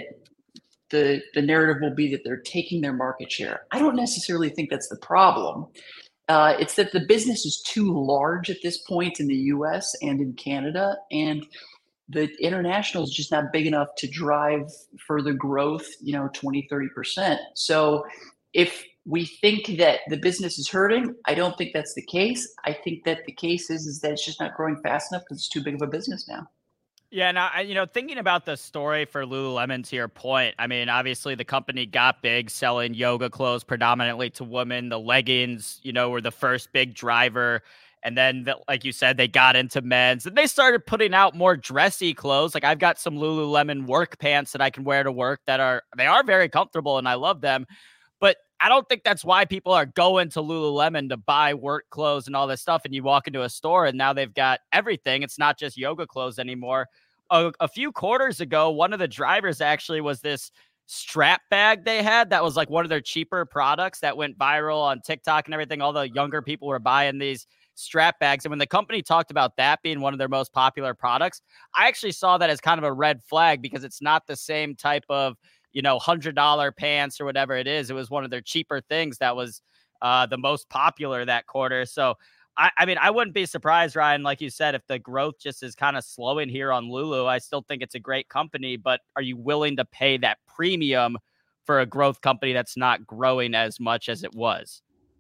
the the narrative will be that they're taking their market share. I don't necessarily think that's the problem. Uh, it's that the business is too large at this point in the U S and in Canada, and the international is just not big enough to drive further growth, you know, twenty, thirty percent. So if we think that the business is hurting, I don't think that's the case. I think that the case is, is that it's just not growing fast enough because it's too big of a business now. Yeah, now, you know, thinking about the story for Lululemon, to your point, I mean, obviously the company got big selling yoga clothes predominantly to women. The leggings, you know, were the first big driver. And then, the, like you said, they got into men's and they started putting out more dressy clothes. Like I've got some Lululemon work pants that I can wear to work that are, they are very comfortable and I love them. But I don't think that's why people are going to Lululemon to buy work clothes and all this stuff. And you walk into a store and now they've got everything. It's not just yoga clothes anymore. A, a few quarters ago, one of the drivers actually was this strap bag they had that was like one of their cheaper products that went viral on TikTok and everything. All the younger people were buying these strap bags. And when the company talked about that being one of their most popular products, I actually saw that as kind of a red flag because it's not the same type of, you know, one hundred dollars pants or whatever it is. It was one of their cheaper things that was uh, the most popular that quarter. So, I, I mean, I wouldn't be surprised, Ryan, like you said, if the growth just is kind of slowing here on Lulu. I still think it's a great company, but are you willing to pay that premium for a growth company that's not growing as much as it was?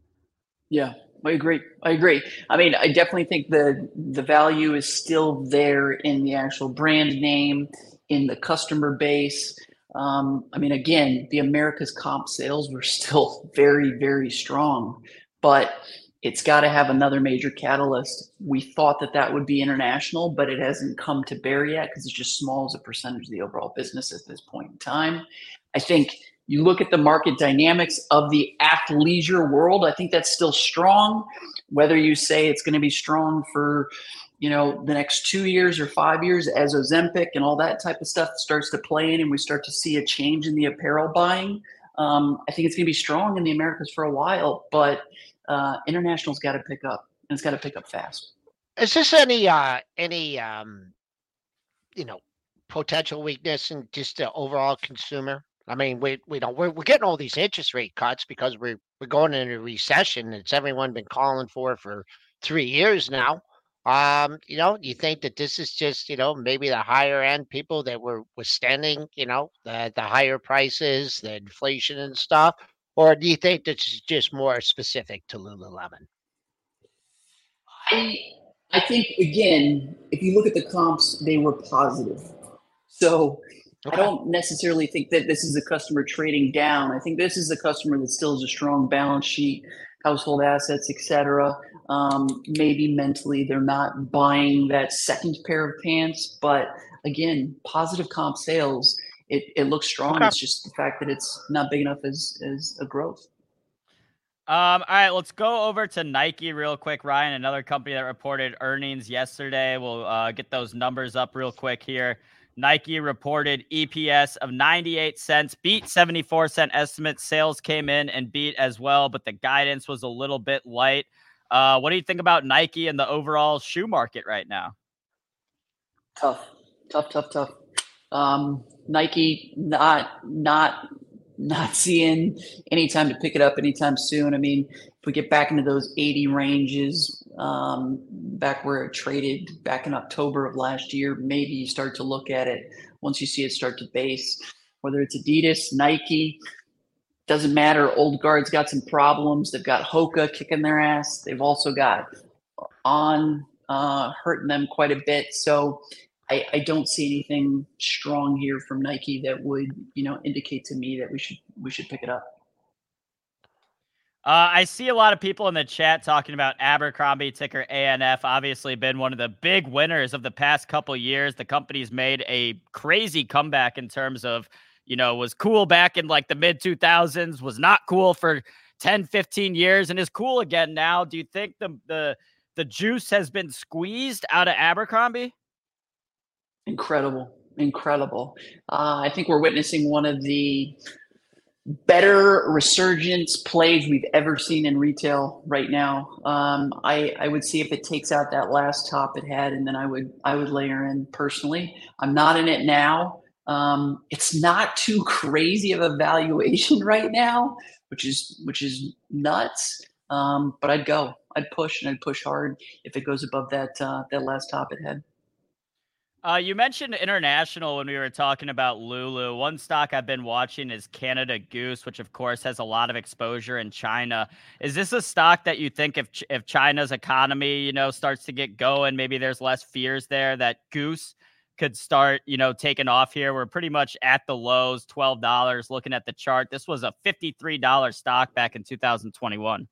Yeah, I agree. I agree. I mean, I definitely think the the value is still there in the actual brand name, in the customer base. Um, I mean, again, the America's comp sales were still very, very strong, but it's got to have another major catalyst. We thought that that would be international, but it hasn't come to bear yet because it's just small as a percentage of the overall business at this point in time. I think you look at the market dynamics of the athleisure world, I think that's still strong. Whether you say it's going to be strong for, you know, the next two years or five years as Ozempic and all that type of stuff starts to play in and we start to see a change in the apparel buying, um, I think it's going to be strong in the Americas for a while, but uh, international's got to pick up, and it's got to pick up fast. Is this any, uh, any, um, you know, potential weakness in just the overall consumer? I mean, we we don't we're, we're getting all these interest rate cuts because we're we're going into a recession. It's everyone been calling for for three years now. Um, you know, do you think that this is just, you know, maybe the higher end people that were withstanding, you know, the the higher prices, the inflation and stuff, or do you think this is just more specific to Lululemon? I I think again, if you look at the comps, they were positive. So Okay. I don't necessarily think that this is a customer trading down. I think this is a customer that still has a strong balance sheet, household assets, et cetera. Um, maybe mentally they're not buying that second pair of pants, but again, positive comp sales. It, it looks strong. Okay. It's just the fact that it's not big enough as, as a growth. Um, all right, let's go over to Nike real quick, Ryan, another company that reported earnings yesterday. We'll uh, get those numbers up real quick here. Nike reported E P S of ninety-eight cents, beat seventy-four cent estimates. Sales came in and beat as well, but the guidance was a little bit light. Uh, what do you think about Nike and the overall shoe market right now? Tough, tough, tough, tough. Um, Nike not not not seeing any time to pick it up anytime soon. I mean, if we get back into those eighty ranges, um, back where it traded back in October of last year, maybe you start to look at it once you see it start to base, whether it's Adidas, Nike, doesn't matter. Old Guard's got some problems. They've got Hoka kicking their ass. They've also got On uh, hurting them quite a bit. So I, I don't see anything strong here from Nike that would, you know, indicate to me that we should we should pick it up. Uh, I see a lot of people in the chat talking about Abercrombie, ticker A N F, obviously been one of the big winners of the past couple years. The company's made a crazy comeback in terms of, you know, was cool back in like the mid two thousands, was not cool for ten, fifteen years, and is cool again now. Do you think the the the juice has been squeezed out of Abercrombie? Incredible, incredible. Uh, I think we're witnessing one of the better resurgence plays we've ever seen in retail right now. Um, I, I would see if it takes out that last top it had, and then I would I would layer in personally. I'm not in it now. Um, it's not too crazy of a valuation right now, which is which is nuts. Um, but I'd go. I'd push and I'd push hard if it goes above that uh, that last top it had. Uh, you mentioned international when we were talking about Lulu. One stock I've been watching is Canada Goose, which of course has a lot of exposure in China. Is this a stock that you think if if China's economy, you know, starts to get going, maybe there's less fears there that Goose could start, you know, taking off here? We're pretty much at the lows, twelve dollars. Looking at the chart, this was a fifty-three dollar stock back in two thousand twenty-one.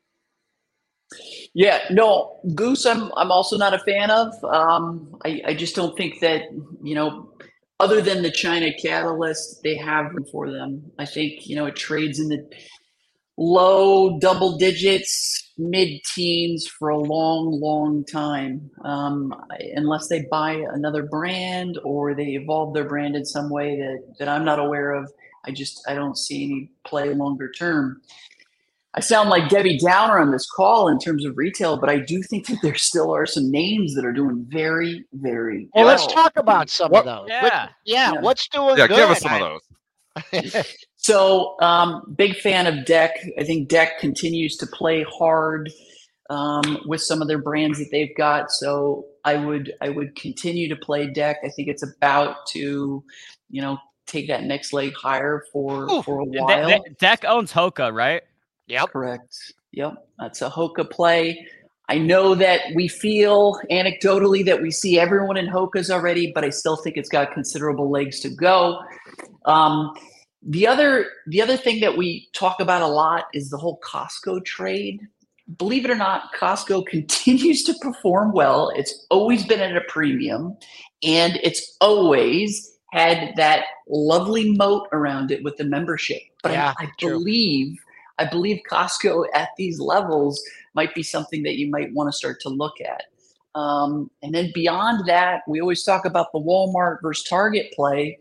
Yeah, no, Goose, I'm I'm also not a fan of. Um, I, I just don't think that, you know, other than the China catalyst, they have for them. I think, you know, it trades in the low double digits, mid-teens for a long, long time. Um, unless they buy another brand or they evolve their brand in some way that, that I'm not aware of, I just I don't see any play longer term. I sound like Debbie Downer on this call in terms of retail, but I do think that there still are some names that are doing very, very well. well. Let's talk about some What? of those. Yeah. What, yeah, Yeah. what's doing Yeah, good? give us some I- of those. So, um, big fan of Deck. I think Deck continues to play hard um, with some of their brands that they've got. So, I would I would continue to play Deck. I think it's about to, you know, take that next leg higher for Ooh, for a De- while. De- Deck owns Hoka, right? Yep. Correct. Yep. That's a Hoka play. I know that we feel anecdotally that we see everyone in Hokas already, but I still think it's got considerable legs to go. Um, the other the other thing that we talk about a lot is the whole Costco trade. believe it or not, Costco continues to perform well. It's always been at a premium, and it's always had that lovely moat around it with the membership. But Yeah, I, I true. believe, I believe Costco at these levels might be something that you might want to start to look at. Um, and then beyond that, we always talk about the Walmart versus Target play.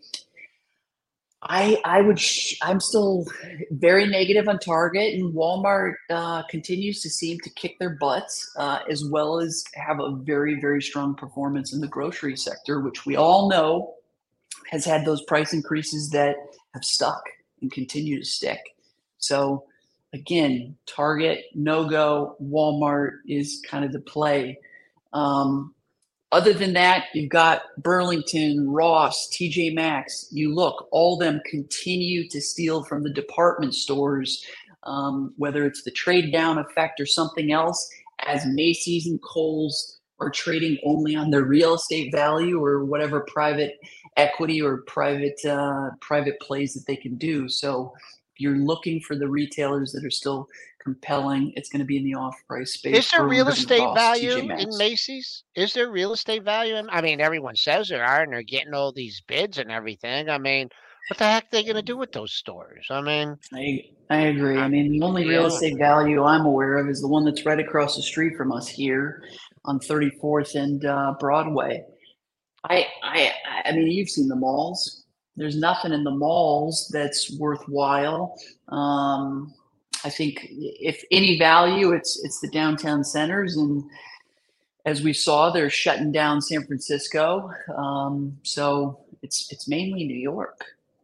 I I would sh- I'm still very negative on Target, and Walmart uh, continues to seem to kick their butts, uh, as well as have a very very strong performance in the grocery sector, which we all know has had those price increases that have stuck and continue to stick. So again, Target no go, Walmart is kind of the play. Um, Other than that, you've got Burlington, Ross, T J Maxx. You look, all them continue to steal from the department stores, um, whether it's the trade down effect or something else, as Macy's and Kohl's are trading only on their real estate value or whatever private equity or private uh, private plays that they can do. So if you're looking for the retailers that are still compelling, it's going to be in the off-price space. Is there real Burlington, estate Ross, T J value in Maxx. Macy's? Is there real estate value? in- I mean, everyone says there are, and they're getting all these bids and everything. I mean, what the heck are they going to do with those stores? I mean, I I agree. I, I mean, the only real yeah. estate value I'm aware of is the one that's right across the street from us here on thirty-fourth and uh, Broadway. I I I mean, you've seen the malls. There's nothing in the malls that's worthwhile. Um, I think if any value, it's it's the downtown centers, and as we saw, they're shutting down San Francisco. Um, so it's it's mainly New York.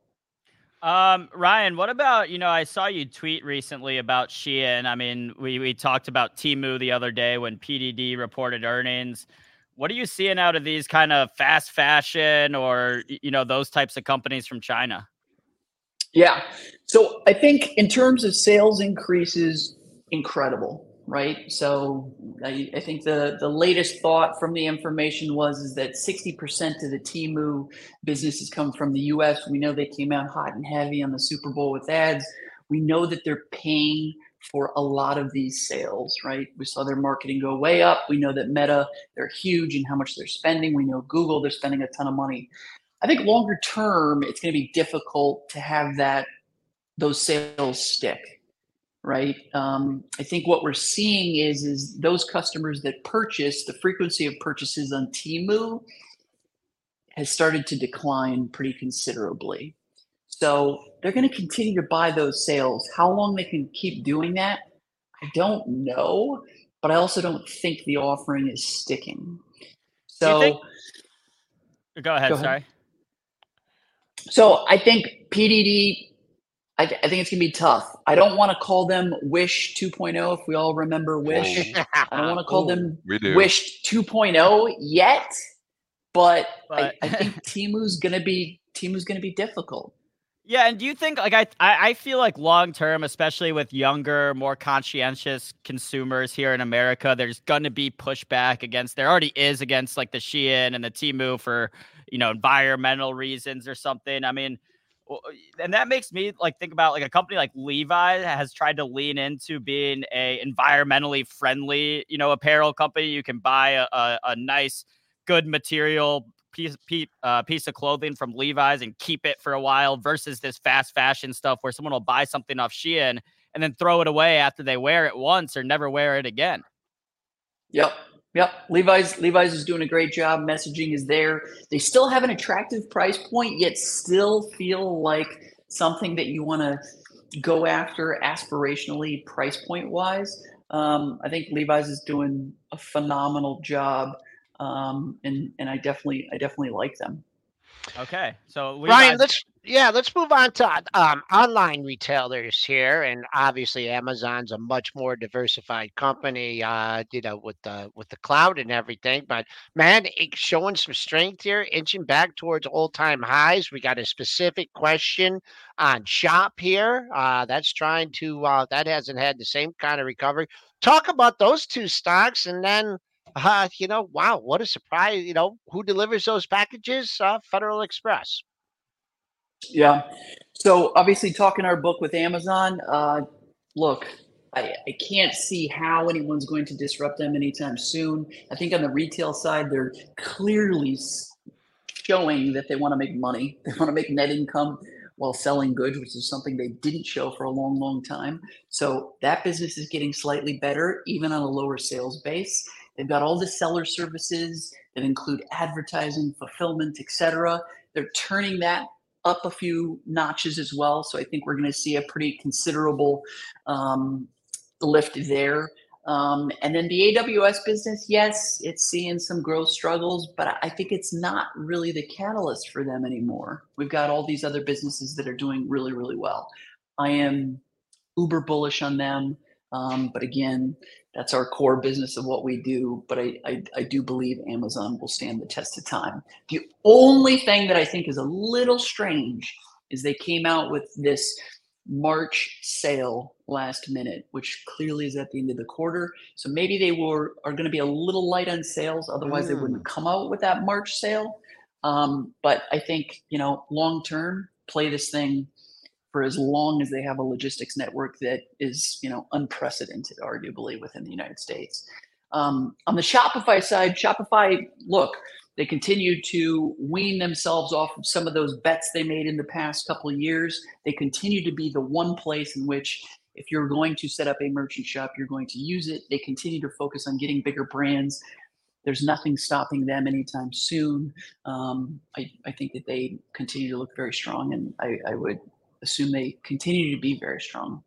Um, Ryan, what about, you know, I saw you tweet recently about Shein. I mean, we, we talked about Temu the other day when P D D reported earnings. What are you seeing out of these kind of fast fashion or, y- you know, those types of companies from China? Yeah. So I think in terms of sales increases, incredible, right? So I, I think the the latest thought from the information was is that sixty percent of the Temu business has come from the U S. We know they came out hot and heavy on the Super Bowl with ads. We know that they're paying for a lot of these sales, right? We saw their marketing go way up. We know that Meta, they're huge in how much they're spending. We know Google, they're spending a ton of money. I think longer term, it's going to be difficult to have that those sales stick, right? Um, I think what we're seeing is is those customers that purchase, the frequency of purchases on Temu has started to decline pretty considerably. So they're going to continue to buy those sales. How long they can keep doing that, I don't know, but I also don't think the offering is sticking. Do you think? So Go ahead, go ahead. sorry. So I think P D D, I, th- I think it's going to be tough. I don't want to call them Wish two point oh, if we all remember Wish. I don't want to call Ooh. them We do. Wish two point oh yet, but, But I, I think Temu's going to be Temu's going to be difficult. yeah, and do you think like I I, I feel like long term, especially with younger, more conscientious consumers here in America, there's gonna be pushback against. There already is against like the Shein and the Temu for you know environmental reasons or something. I mean, w- and that makes me like think about like a company like Levi has tried to lean into being a environmentally friendly you know apparel company. You can buy a, a, a nice, good material piece piece, uh, piece of clothing from Levi's and keep it for a while versus this fast fashion stuff where someone will buy something off Shein and then throw it away after they wear it once or never wear it again. Yep. Yep. Levi's Levi's is doing a great job. Messaging is there. They still have an attractive price point, yet still feel like something that you want to go after aspirationally, price point wise. Um, I think Levi's is doing a phenomenal job, um, and and I definitely I definitely like them. Okay, so Ryan, Levi's. let's yeah, let's move on to um, online retailers here, and obviously Amazon's a much more diversified company, uh, you know, with the with the cloud and everything. But man, it's showing some strength here, inching back towards all-time highs. We got a specific question on Shop here. Uh, that's trying to uh, that hasn't had the same kind of recovery. Talk about those two stocks, and then uh, you know, wow, what a surprise! You know, who delivers those packages? Uh, Federal Express. Yeah. So obviously talking our book with Amazon, uh, look, I, I can't see how anyone's going to disrupt them anytime soon. I think on the retail side, they're clearly showing that they want to make money. They want to make net income while selling goods, which is something they didn't show for a long, long time. So that business is getting slightly better, even on a lower sales base. They've got all the seller services that include advertising, fulfillment, et cetera. They're turning that up a few notches as well. So I think we're going to see a pretty considerable um, lift there. Um, and then the A W S business, yes, it's seeing some growth struggles, but I think it's not really the catalyst for them anymore. We've got all these other businesses that are doing really, really well. I am uber bullish on them. Um, but again, that's our core business of what we do. But I, I, I do believe Amazon will stand the test of time. The only thing that I think is a little strange is they came out with this March sale last minute, which clearly is at the end of the quarter. So maybe they were are going to be a little light on sales. Otherwise, mm. they wouldn't come out with that March sale. Um, but I think, you know, long term, play this thing for as long as they have a logistics network that is, you know, unprecedented, arguably, within the United States. Um, on the Shopify side, Shopify, look, they continue to wean themselves off of some of those bets they made in the past couple of years. They continue to be the one place in which, if you're going to set up a merchant shop, you're going to use it. They continue to focus on getting bigger brands. There's nothing stopping them anytime soon. Um, I, I think that they continue to look very strong, and I, I would assume they continue to be very strong.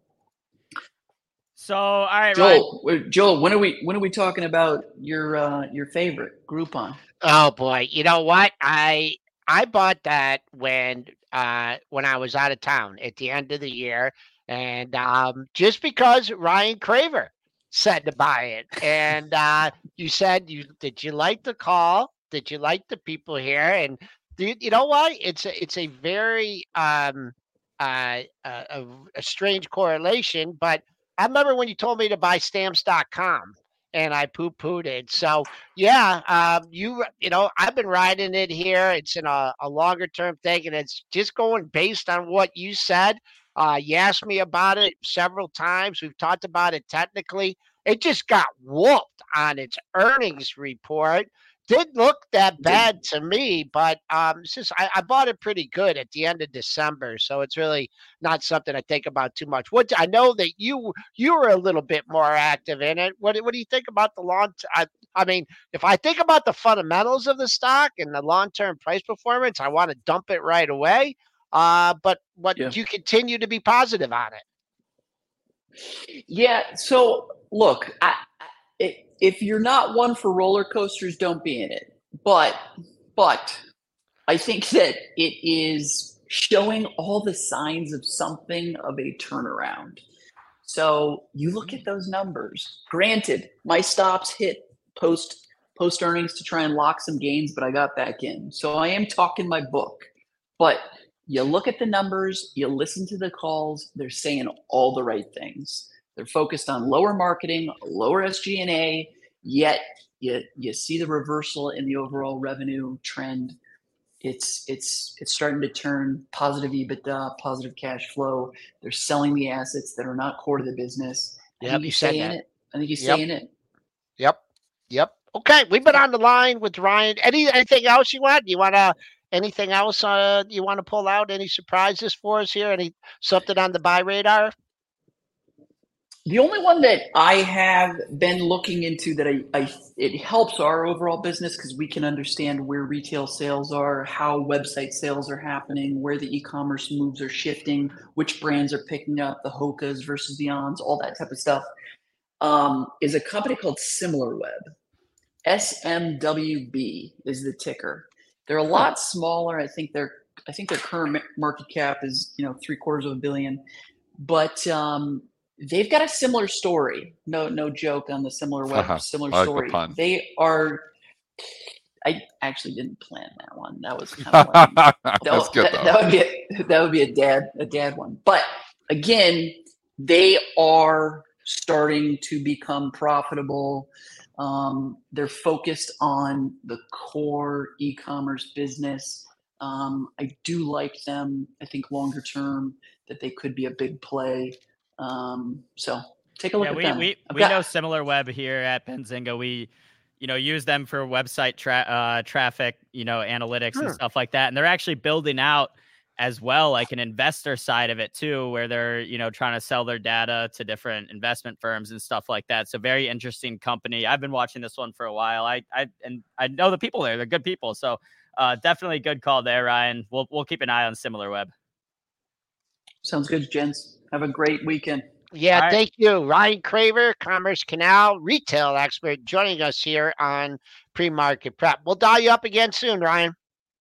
So, all right, Joel, Ryan. Joel, when are we when are we talking about your uh, your favorite Groupon? Oh boy, you know what? I I bought that when uh, when I was out of town at the end of the year, and um, just because Ryan Craver said to buy it, and uh, you said you did you like the call? Did you like the people here? And you, you know what? It's a, it's a very um, uh, a, a strange correlation, but I remember when you told me to buy stamps dot com and I poo-pooed it. So yeah, um, you, you know, I've been riding it here. It's in a, a longer term thing, and it's just going based on what you said. Uh, you asked me about it several times. We've talked about it technically. It just got whooped on its earnings report. Didn't look that bad to me, but um, it's just I, I bought it pretty good at the end of December, so it's really not something I think about too much. What I know that you you were a little bit more active in it. What what do you think about the long? T- I I mean, if I think about the fundamentals of the stock and the long term price performance, I want to dump it right away. Uh, but what yeah. you continue to be positive on it? Yeah. So look, I. It, if you're not one for roller coasters, don't be in it. But, but I think that it is showing all the signs of something of a turnaround. So you look at those numbers. Granted, my stops hit post post earnings to try and lock some gains, but I got back in. So I am talking my book. But you look at the numbers, you listen to the calls, they're saying all the right things. They're focused on lower marketing, lower S G and A, yet you you see the reversal in the overall revenue trend. It's it's it's starting to turn positive EBITDA, positive cash flow. They're selling the assets that are not core to the business. I Yep, think you you said stay in that. it. I think you Yep. stay in it. Yep. Yep. Okay, we've been on the line with Ryan. Any anything else you want? You want to anything else uh, you want to pull out? Any surprises for us here? Any something on the buy radar? The only one that I have been looking into that I, I it helps our overall business because we can understand where retail sales are, how website sales are happening, where the e-commerce moves are shifting, which brands are picking up, the Hokas versus the Ons, all that type of stuff, um, is a company called SimilarWeb. S M W B is the ticker. They're a lot smaller. I think their I think their current market cap is, you know, three quarters of a billion, but um, they've got a similar story. No, no joke on the similar web, Uh-huh. similar I like story. the pun. They are. I actually didn't plan that one. That was kind of lame. that, That's good that, though. that would be a, that would be a dad a dad one. But again, they are starting to become profitable. Um, they're focused on the core e-commerce business. Um, I do like them. I think longer term that they could be a big play. Um, so Take a look yeah, at we them. we I've we got- know SimilarWeb here at Benzinga. We, you know, use them for website tra- uh, traffic, you know, analytics Hmm. and stuff like that. And they're actually building out as well, like an investor side of it too, where they're, you know, trying to sell their data to different investment firms and stuff like that. So very interesting company. I've been watching this one for a while. I I and I know the people there. They're good people. So uh, definitely good call there, Ryan. We'll we'll keep an eye on SimilarWeb. Sounds good, gents. Have a great weekend. Yeah, All right. thank you. Ryan Craver, Commerce Canal retail expert, joining us here on Pre-Market Prep. We'll dial you up again soon, Ryan.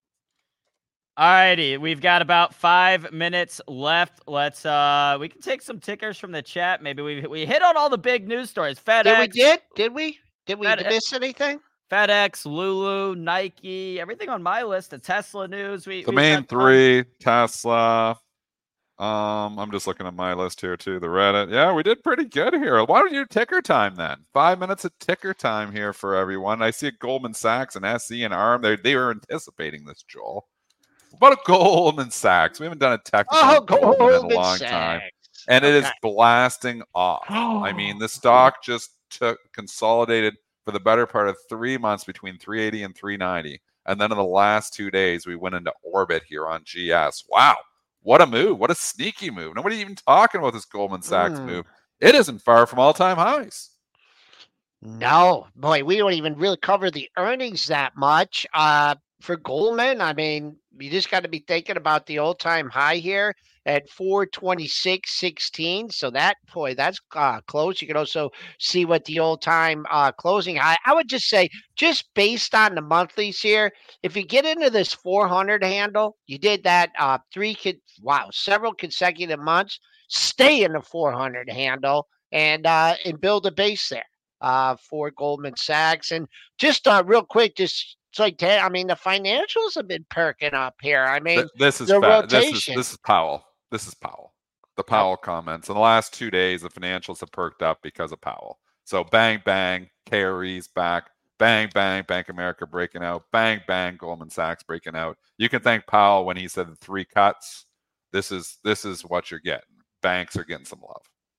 All righty, we've got about five minutes left. Let's uh, we can take some tickers from the chat. Maybe we we hit on all the big news stories. FedEx, Did we did? Did we? Did we Fed- miss anything? FedEx, Lulu, Nike, everything on my list. The Tesla news. We The we main touched on. three, Tesla. Um, I'm just looking at my list here too. The Reddit. Yeah, we did pretty good here. Why don't you do ticker time then? Five minutes of ticker time here for everyone. I see Goldman Sachs and S E and ARM. They they were anticipating this, Joel. What about Goldman Sachs? We haven't done a technical Oh, on Goldman in a Goldman long time, Sachs. and it is Okay. blasting off. I mean, the stock just took consolidated for the better part of three months between three eighty and three ninety, and then in the last two days we went into orbit here on G S. Wow. What a move. What a sneaky move. Nobody even talking about this Goldman Sachs Mm. move. It isn't far from all-time highs. No, boy, we don't even really cover the earnings that much. Uh, for Goldman, I mean, you just got to be thinking about the all-time high here at four twenty-six sixteen. So that, boy, that's uh, close. You can also see what the all-time uh, closing high. I would just say, just based on the monthlies here, if you get into this four hundred handle, you did that uh, three, con- wow, several consecutive months, stay in the four hundred handle and uh, and build a base there. Uh, for Goldman Sachs. And just uh, real quick, just it's like, I mean, the financials have been perking up here. I mean, Th- this is the fa- this is rotation. this is Powell. This is Powell. The Powell comments. In the last two days, the financials have perked up because of Powell. So bang, bang, K R E's back. Bang, bang, Bank of America breaking out. Bang, bang, Goldman Sachs breaking out. You can thank Powell when he said the three cuts. This is this is what you're getting. Banks are getting some love.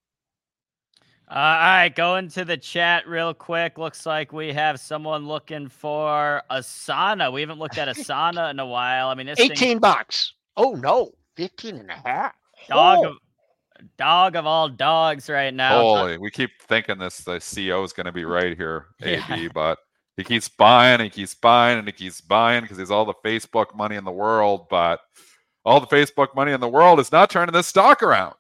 Uh, all right, going to the chat real quick. Looks like we have someone looking for Asana. We haven't looked at Asana in a while. I mean, this eighteen thing, bucks. Oh, no. fifteen and a half. dog Oh. of dog of all dogs right now. Holy, we keep thinking this the C E O is going to be right here, A B, Yeah. but he keeps buying, he keeps buying, and he keeps buying because he's all the Facebook money in the world. But all the Facebook money in the world is not turning this stock around.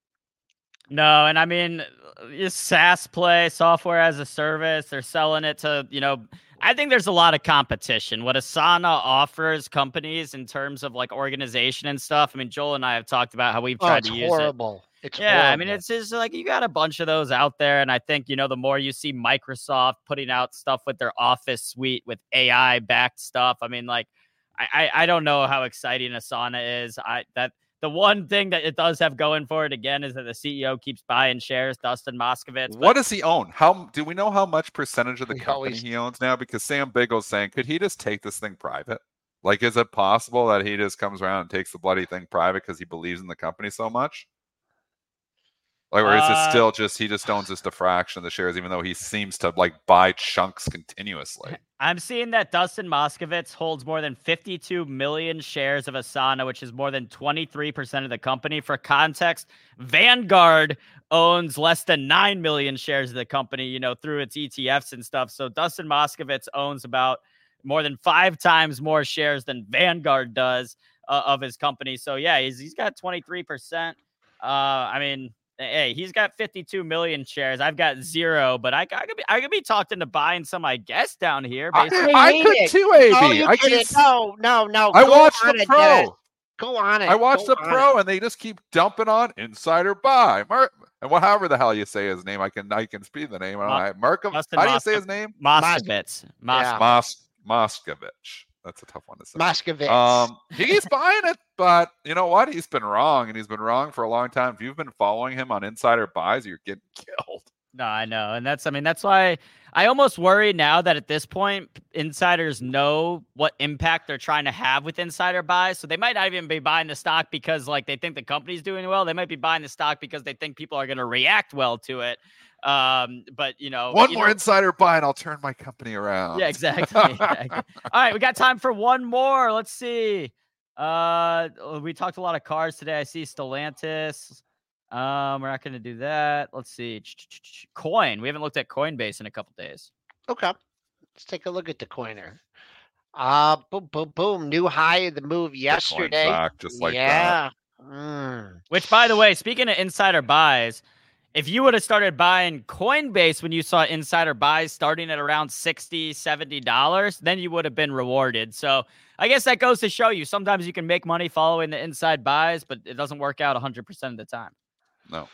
No, and I mean, this SaaS play, software as a service, they're selling it to, you know, I think there's a lot of competition. What Asana offers companies in terms of like organization and stuff. I mean, Joel and I have talked about how we've Oh, tried it's to use it. horrible. It's Yeah, horrible. I mean, it's just like you got a bunch of those out there. And I think, you know, the more you see Microsoft putting out stuff with their Office suite with A I backed stuff, I mean, like, I, I, I don't know how exciting Asana is. I that the one thing that it does have going for it again is that the C E O keeps buying shares, Dustin Moskovitz. What does he own? How do we know how much percentage of the He company always- he owns now? Because Sam Bigel's saying, could he just take this thing private? Like, is it possible that he just comes around and takes the bloody thing private because he believes in the company so much? Like, or is it Uh, still just he just owns just a fraction of the shares, even though he seems to like buy chunks continuously? I'm seeing that Dustin Moskovitz holds more than fifty-two million shares of Asana, which is more than twenty-three percent of the company. For context, Vanguard owns less than nine million shares of the company, you know, through its E T Fs and stuff. So Dustin Moskovitz owns about more than five times more shares than Vanguard does uh, of his company. So yeah, he's, he's got twenty-three percent. Uh, I mean, hey, he's got fifty-two million shares. I've got zero, but I, I could be I could be talked into buying some, I guess, down here. I, Basically. I hate could it. too, A B. No, you I didn't. keep- No, no, no. I Go watched on the it, Dennis. pro. Go on it. I watched Go the on pro, it. and they just keep dumping on insider buy. Mar- and whatever the hell you say his name, I can I can speak the name. I don't know. Markov. Dustin How do you say Moskov- his name? Moskovitz. Mos- Yeah. Mos Moskovich. That's a tough one to say. Moskovitz. Um, he's buying it, but you know what? He's been wrong, and he's been wrong for a long time. If you've been following him on insider buys, you're getting killed. No, I know. And that's, I mean, that's why I almost worry now that at this point, insiders know what impact they're trying to have with insider buys. So they might not even be buying the stock because like they think the company's doing well. They might be buying the stock because they think people are going to react well to it. Um, but you know, one you more know, insider buy and I'll turn my company around. Yeah, exactly. exactly. All right, we got time for one more. Let's see. Uh, we talked a lot of cars today. I see Stellantis. Um, we're not going to do that. Let's see. Coin. We haven't looked at Coinbase in a couple days. Okay, let's take a look at the coiner. Uh, boom, boom, boom. New high of the move yesterday. Back, just like yeah. that. Mm. Which, by the way, speaking of insider buys, if you would have started buying Coinbase when you saw insider buys starting at around sixty dollars, seventy dollars, then you would have been rewarded. So I guess that goes to show you sometimes you can make money following the inside buys, but it doesn't work out one hundred percent of the time. No.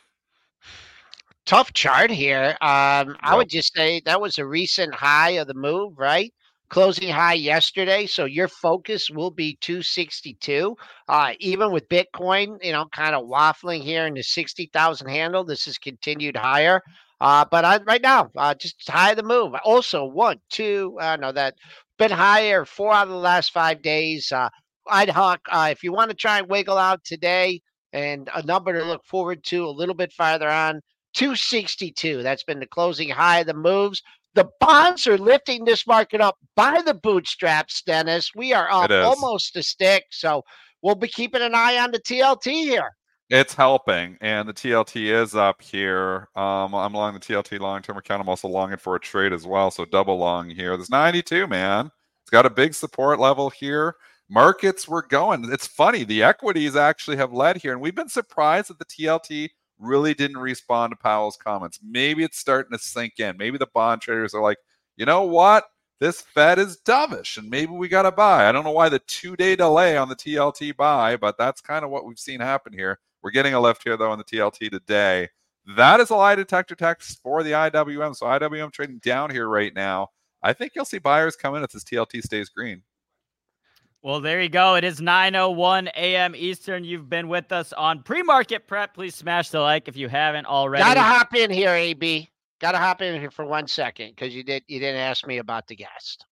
Tough chart here. Um, Yep. I would just say that was a recent high of the move, right? Closing high yesterday. So your focus will be two sixty-two. Uh, even with Bitcoin, you know, kind of waffling here in the sixty thousand handle, this has continued higher. Uh, but I, right now, uh, just high of the move. Also, one, two, I uh, know that been higher four out of the last five days. Uh, I'd hawk, uh, if you want to try and wiggle out today and a number to look forward to a little bit farther on, two sixty-two. That's been the closing high of the moves. The bonds are lifting this market up by the bootstraps, Dennis. We are up almost a stick. So we'll be keeping an eye on the T L T here. It's helping, and the T L T is up here. Um, I'm long the T L T long-term account. I'm also long it for a trade as well, so double long here. There's ninety-two, man. It's got a big support level here. Markets were going. It's funny. The equities actually have led here, and we've been surprised that the T L T really didn't respond to Powell's comments. Maybe it's starting to sink in. Maybe the bond traders are like, you know what? This Fed is dovish, and maybe we got to buy. I don't know why the two-day delay on the T L T buy, but that's kind of what we've seen happen here. We're getting a lift here, though, on the T L T today. That is a lie detector text for the I W M. So I W M trading down here right now. I think you'll see buyers come in if this T L T stays green. Well, there you go. It is nine oh one a.m. Eastern. You've been with us on Pre-Market Prep. Please smash the like if you haven't already. Gotta hop in here, A B. Gotta hop in here for one second because you did you didn't ask me about the guest.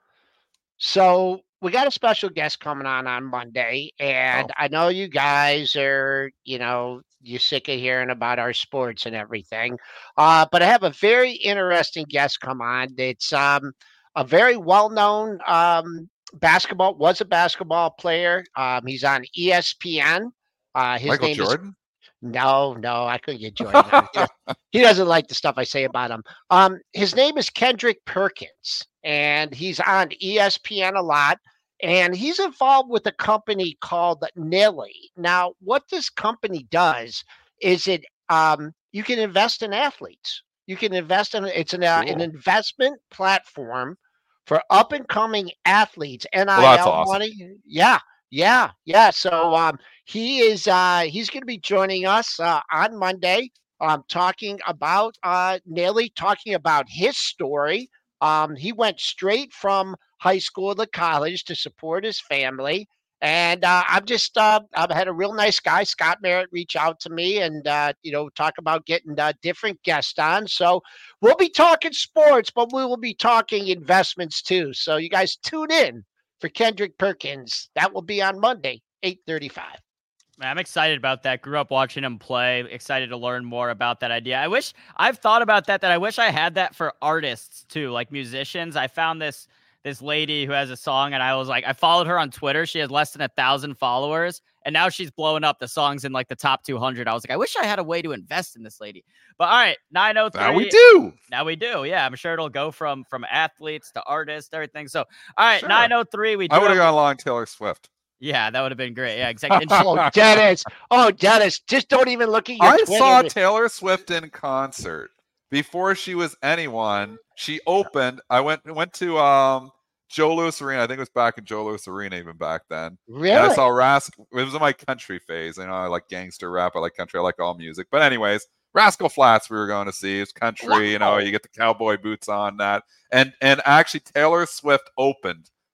So we got a special guest coming on on Monday, and oh. I know you guys are, you know, you're sick of hearing about our sports and everything. Uh, but I have a very interesting guest come on. It's um a very well-known um. basketball was a basketball player. Um, he's on E S P N. Uh, his Michael name Jordan? Is, no, no, I couldn't get Jordan. he, he doesn't like the stuff I say about him. Um, his name is Kendrick Perkins, and he's on E S P N a lot. And he's involved with a company called Nilly. Now, what this company does is it um, you can invest in athletes. You can invest in it's an uh, Cool. an investment platform for up and coming athletes, N I L well, that's awesome. money. Yeah, yeah, yeah. So um, he is uh, he's going to be joining us uh, on Monday, um, talking about uh, Nilly, talking about his story. Um, he went straight from high school to college to support his family. And uh, I'm just, uh, I've had a real nice guy, Scott Merritt, reach out to me and, uh, you know, talk about getting uh, different guests on. So we'll be talking sports, but we will be talking investments too. So you guys tune in for Kendrick Perkins. That will be on Monday, eight thirty-five. Man, I'm excited about that. Grew up watching him play. Excited to learn more about that idea. I wish I've thought about that, that I wish I had that for artists too, like musicians. I found this this lady who has a song, and I was like, I followed her on Twitter. She has less than a thousand followers, and now she's blowing up. The song's in like the top two hundred. I was like, I wish I had a way to invest in this lady. But all right, nine oh three. Now we do. Now we do. Yeah, I'm sure it'll go from from athletes to artists, everything. So, all right, Sure. nine oh three. We do I would have have- gone along Taylor Swift. Yeah, that would have been great. Yeah, exactly. And Oh, Dennis. Oh, Dennis. Just don't even look at your I Twitter. saw Taylor Swift in concert before she was anyone. She opened. I went went to um, Joe Louis Arena. I think it was back in Joe Louis Arena even back then. Really? And I saw Rascal. It was in my country phase. You know, I like gangster rap. I like country. I like all music. But anyways, Rascal Flatts we were going to see. It's country. Wow. You know, you get the cowboy boots on that. And and actually Taylor Swift opened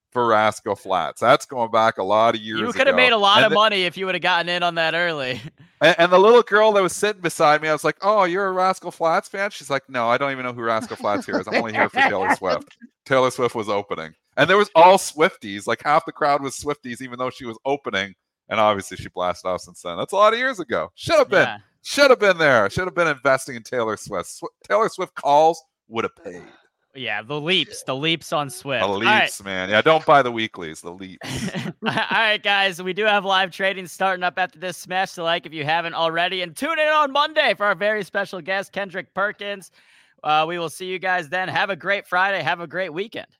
for Rascal Flats. That's going back a lot of years ago. You could have made a lot and of the, money if you would have gotten in on that early. And, and the little girl that was sitting beside me, I was like, "Oh, you're a Rascal Flats fan?" She's like, "No, I don't even know who Rascal Flats here is. I'm only here for Taylor Swift." Taylor Swift was opening, and there was all Swifties. Like half the crowd was Swifties, even though she was opening. And obviously, she blasted off since then. That's a lot of years ago. Should have been. Yeah. Should have been there. Should have been investing in Taylor Swift. Sw- Taylor Swift calls would have paid. Yeah, the leaps, the leaps on Swift. The All leaps, right. man. Yeah, don't buy the weeklies. The leaps. All right, guys, we do have live trading starting up after this. Smash the like if you haven't already, and tune in on Monday for our very special guest, Kendrick Perkins. Uh, we will see you guys then. Have a great Friday. Have a great weekend.